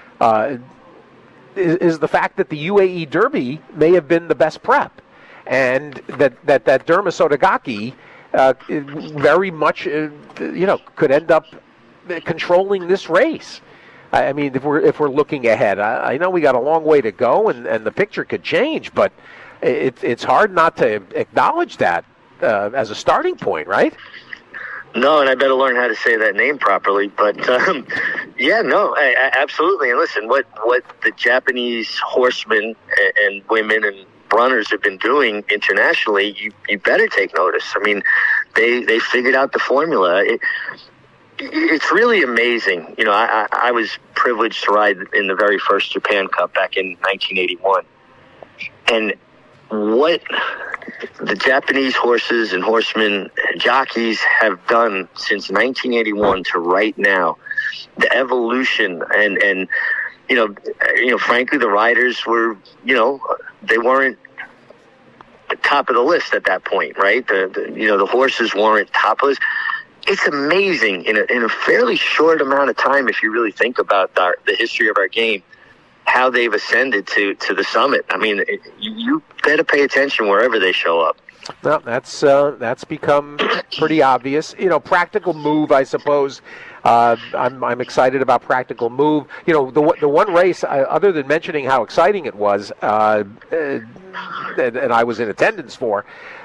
is the fact that the UAE Derby may have been the best prep, and that Derma Sotogake very much could end up controlling this race. I mean, if we're looking ahead, I know we got a long way to go, and the picture could change, but it's hard not to acknowledge that as a starting point, right? No, and I better learn how to say that name properly. But absolutely. And listen, what the Japanese horsemen and women and runners have been doing internationally, you better take notice. I mean, they figured out the formula. It's really amazing. I was privileged to ride in the very first Japan Cup back in 1981. And what the Japanese horses and horsemen, jockeys have done since 1981 to right now, the evolution and frankly, the riders were, they weren't the top of the list at that point, right? The horses weren't top of the list. It's amazing in a fairly short amount of time, if you really think about the history of our game, how they've ascended to the summit. I mean, you better pay attention wherever they show up. No, that's become pretty obvious. Practical Move, I suppose. I'm excited about Practical Move. The one race, other than mentioning how exciting it was, and I was in attendance for,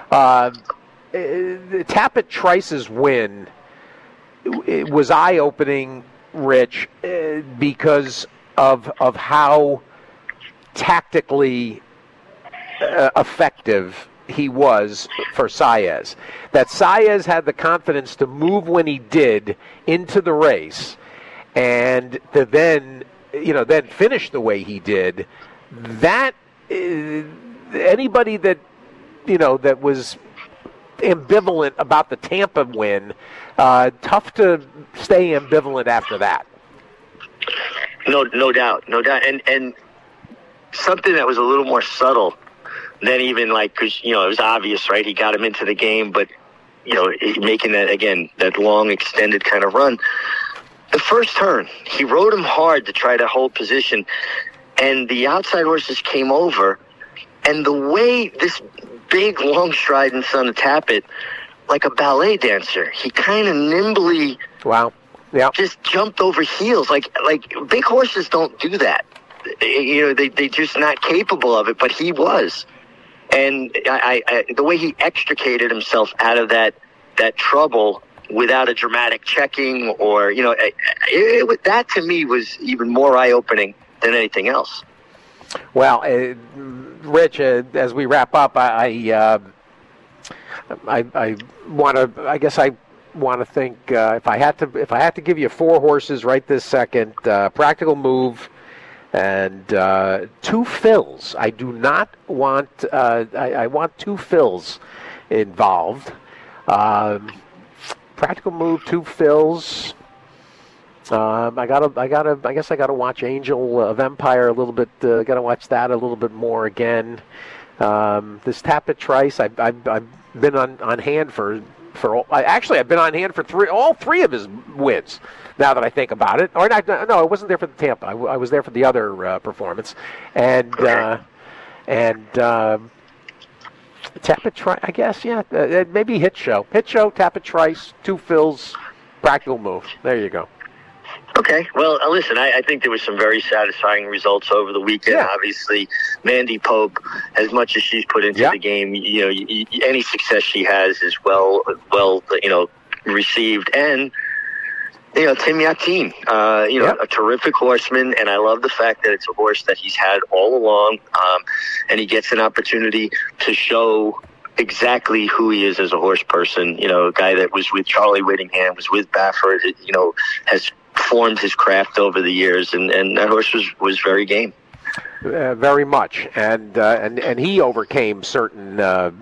Tapit Trice's win. It was eye-opening, Rich, because of how tactically effective he was for Saez. That Saez had the confidence to move when he did into the race, and to then finish the way he did. That anybody that that was ambivalent about the Tampa win, tough to stay ambivalent after that. No doubt, and something that was a little more subtle than even because it was obvious, right? He got him into the game, but making that long extended kind of run. The first turn, he rode him hard to try to hold position, and the outside horses came over, and the way this big long striding son of Tapit, like a ballet dancer, he kind of nimbly, just jumped over heels. Like big horses don't do that. They just not capable of it, but he was. And the way he extricated himself out of that trouble without a dramatic checking or, that to me was even more eye-opening than anything else. Well, Rich, as we wrap up, I want to. I guess I want to think if I had to give you 4 horses right this second, Practical Move. And 2 fills. I do not want. I want 2 fills involved. Practical Move, 2 fills. I guess I gotta watch Angel of Empire a little bit. Gotta watch that a little bit more again. This Tapit Trice, I've been on hand for. I've been on hand for all 3 of his wins. Now that I think about it, or not, no, I wasn't there for the Tampa. I was there for the other performance, and Tapit Trice. I guess, maybe Hit Show, Tapit Trice, 2 fills, Practical Move. There you go. Okay. Well, listen, I think there were some very satisfying results over the weekend. Yeah. Obviously, Mandy Pope, as much as she's put into the game, any success she has is well, received. And, Tim Yakteen, a terrific horseman, and I love the fact that it's a horse that he's had all along, and he gets an opportunity to show exactly who he is as a horse person. A guy that was with Charlie Whittingham, was with Baffert, has formed his craft over the years, and that horse was very game. Very much, and he overcame certain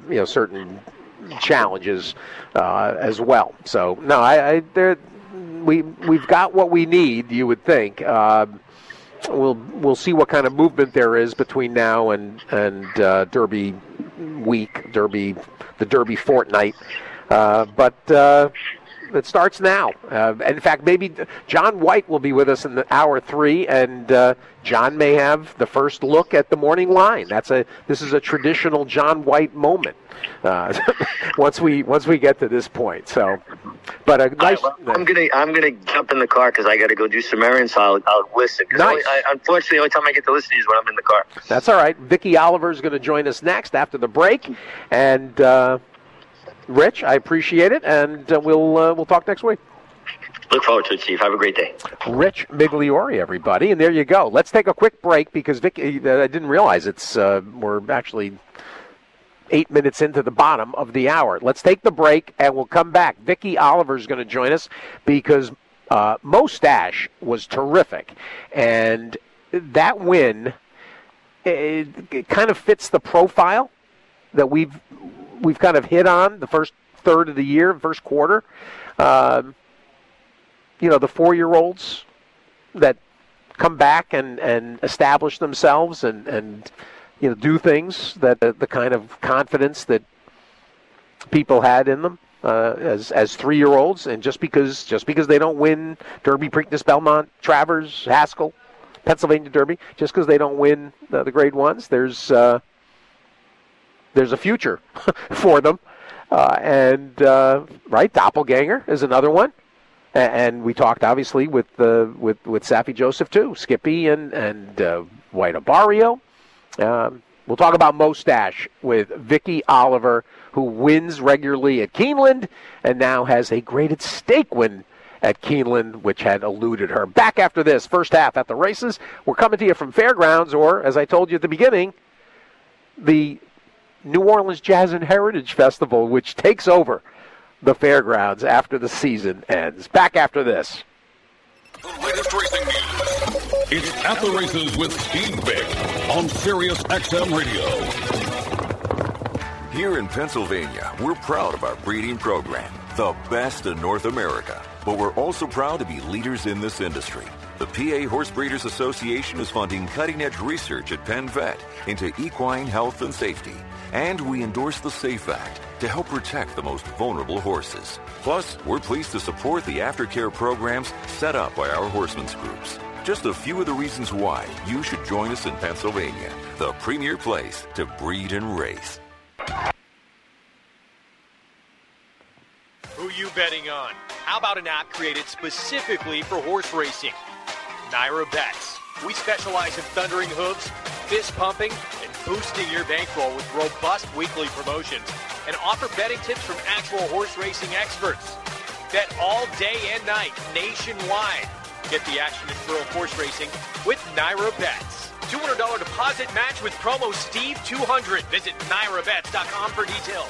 challenges as well. So no, we've got what we need. You would think. We'll see what kind of movement there is between now and Derby week, the Derby fortnight, but. It starts now. In fact, maybe John White will be with us in the hour 3, and John may have the first look at the morning line. This is a traditional John White moment. Once we get to this point. So, but a nice. I'm gonna jump in the car because I got to go do some errands. I'll listen. Nice. Unfortunately, the only time I get to listen is when I'm in the car. That's all right. Vicky Oliver is going to join us next after the break, and. Rich, I appreciate it, and we'll talk next week. Look forward to it, Steve. Have a great day. Rich Migliori, everybody, and there you go. Let's take a quick break because Vicky, I didn't realize we're actually 8 minutes into the bottom of the hour. Let's take the break, and we'll come back. Vicky Oliver is going to join us because Mostache was terrific, and that win it kind of fits the profile that we've kind of hit on the first third of the year, first quarter. The 4-year-olds that come back and establish themselves and do things that the kind of confidence that people had in them as 3-year-olds, and just because they don't win Derby, Preakness, Belmont, Travers, Haskell, Pennsylvania Derby, just because they don't win the Grade 1s, there's a future for them. Right, Doppelganger is another one. And we talked, obviously, with Safi Joseph, too. Skippy and White Abarrio. We'll talk about Mustache with Vicky Oliver, who wins regularly at Keeneland and now has a graded stake win at Keeneland, which had eluded her. Back after this, first half at the races. We're coming to you from Fairgrounds, or, as I told you at the beginning, the New Orleans Jazz and Heritage Festival, which takes over the Fairgrounds after the season ends. Back after this. The latest racing news. It's At the Races with Steve Bick on Sirius XM Radio. Here in Pennsylvania, we're proud of our breeding program, the best in North America. But we're also proud to be leaders in this industry. The PA Horse Breeders Association is funding cutting-edge research at Penn Vet into equine health and safety. And we endorse the SAFE Act to help protect the most vulnerable horses. Plus, we're pleased to support the aftercare programs set up by our horsemen's groups. Just a few of the reasons why you should join us in Pennsylvania, the premier place to breed and race. Who you betting on? How about an app created specifically for horse racing? Naira Bets. We specialize in thundering hooves, fist pumping, and boosting your bankroll with robust weekly promotions and offer betting tips from actual horse racing experts. Bet all day and night nationwide. Get the action and thrill of horse racing with Naira Bets. $200 deposit match with promo Steve200. Visit NairaBets.com for details.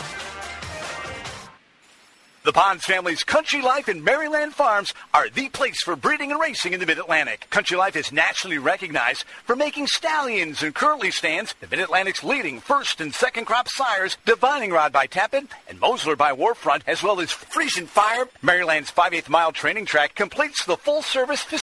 The Ponds family's Country Life and Maryland Farms are the place for breeding and racing in the Mid-Atlantic. Country Life is nationally recognized for making stallions and curly stands, the Mid-Atlantic's leading first and second crop sires, Divining Rod by Tappan and Mosler by Warfront, as well as Frisian Fire. Maryland's 5/8 mile training track completes the full-service